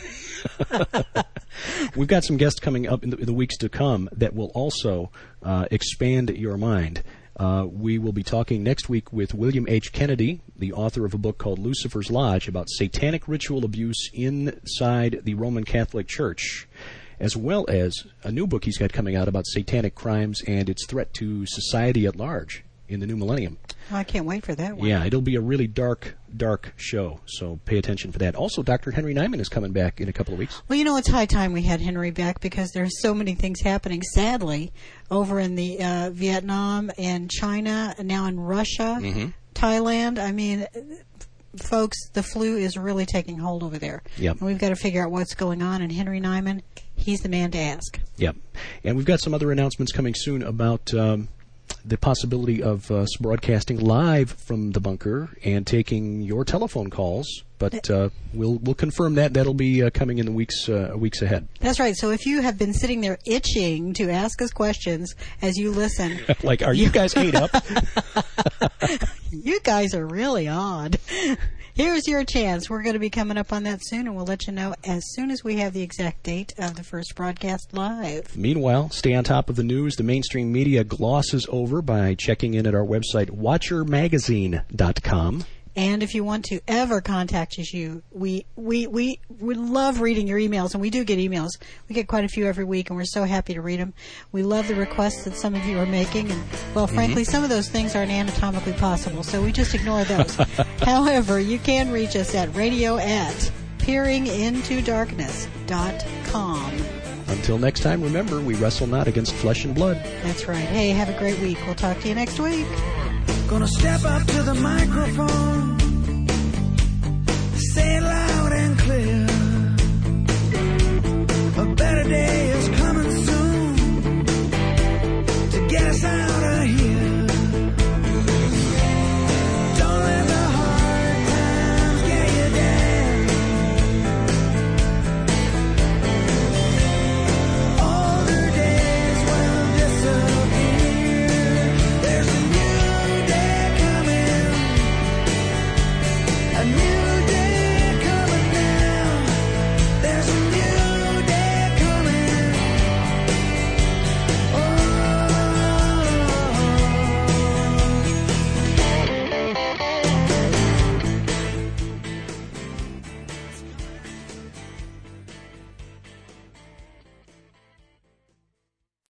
We've got some guests coming up in the weeks to come that will also expand your mind. We will be talking next week with William H. Kennedy, the author of a book called Lucifer's Lodge, about satanic ritual abuse inside the Roman Catholic Church, as well as a new book he's got coming out about satanic crimes and its threat to society at large in the new millennium. Oh, I can't wait for that one. Yeah, it'll be a really dark show, so pay attention for that. Also, Dr. Henry Nyman is coming back in a couple of weeks. Well, it's high time we had Henry back because there's so many things happening, sadly, over in the Vietnam and China, and now in Russia, Thailand. I mean, folks, the flu is really taking hold over there. Yep. And we've got to figure out what's going on, and Henry Nyman, he's the man to ask. Yep. And we've got some other announcements coming soon about the possibility of us broadcasting live from the bunker and taking your telephone calls, but we'll confirm that. That'll be coming in the weeks ahead. That's right. So if you have been sitting there itching to ask us questions as you listen, like, are you guys ate up? You guys are really odd. Here's your chance. We're going to be coming up on that soon, and we'll let you know as soon as we have the exact date of the first broadcast live. Meanwhile, stay on top of the news. The mainstream media glosses over by checking in at our website, watchermagazine.com. And if you want to ever contact us, we love reading your emails, and we do get emails. We get quite a few every week, and we're so happy to read them. We love the requests that some of you are making, and, well, frankly, some of those things aren't anatomically possible, so we just ignore those. However, you can reach us at radio@peeringintodarkness.com. Until next time, remember, we wrestle not against flesh and blood. That's right. Hey, have a great week. We'll talk to you next week. Gonna step up to the microphone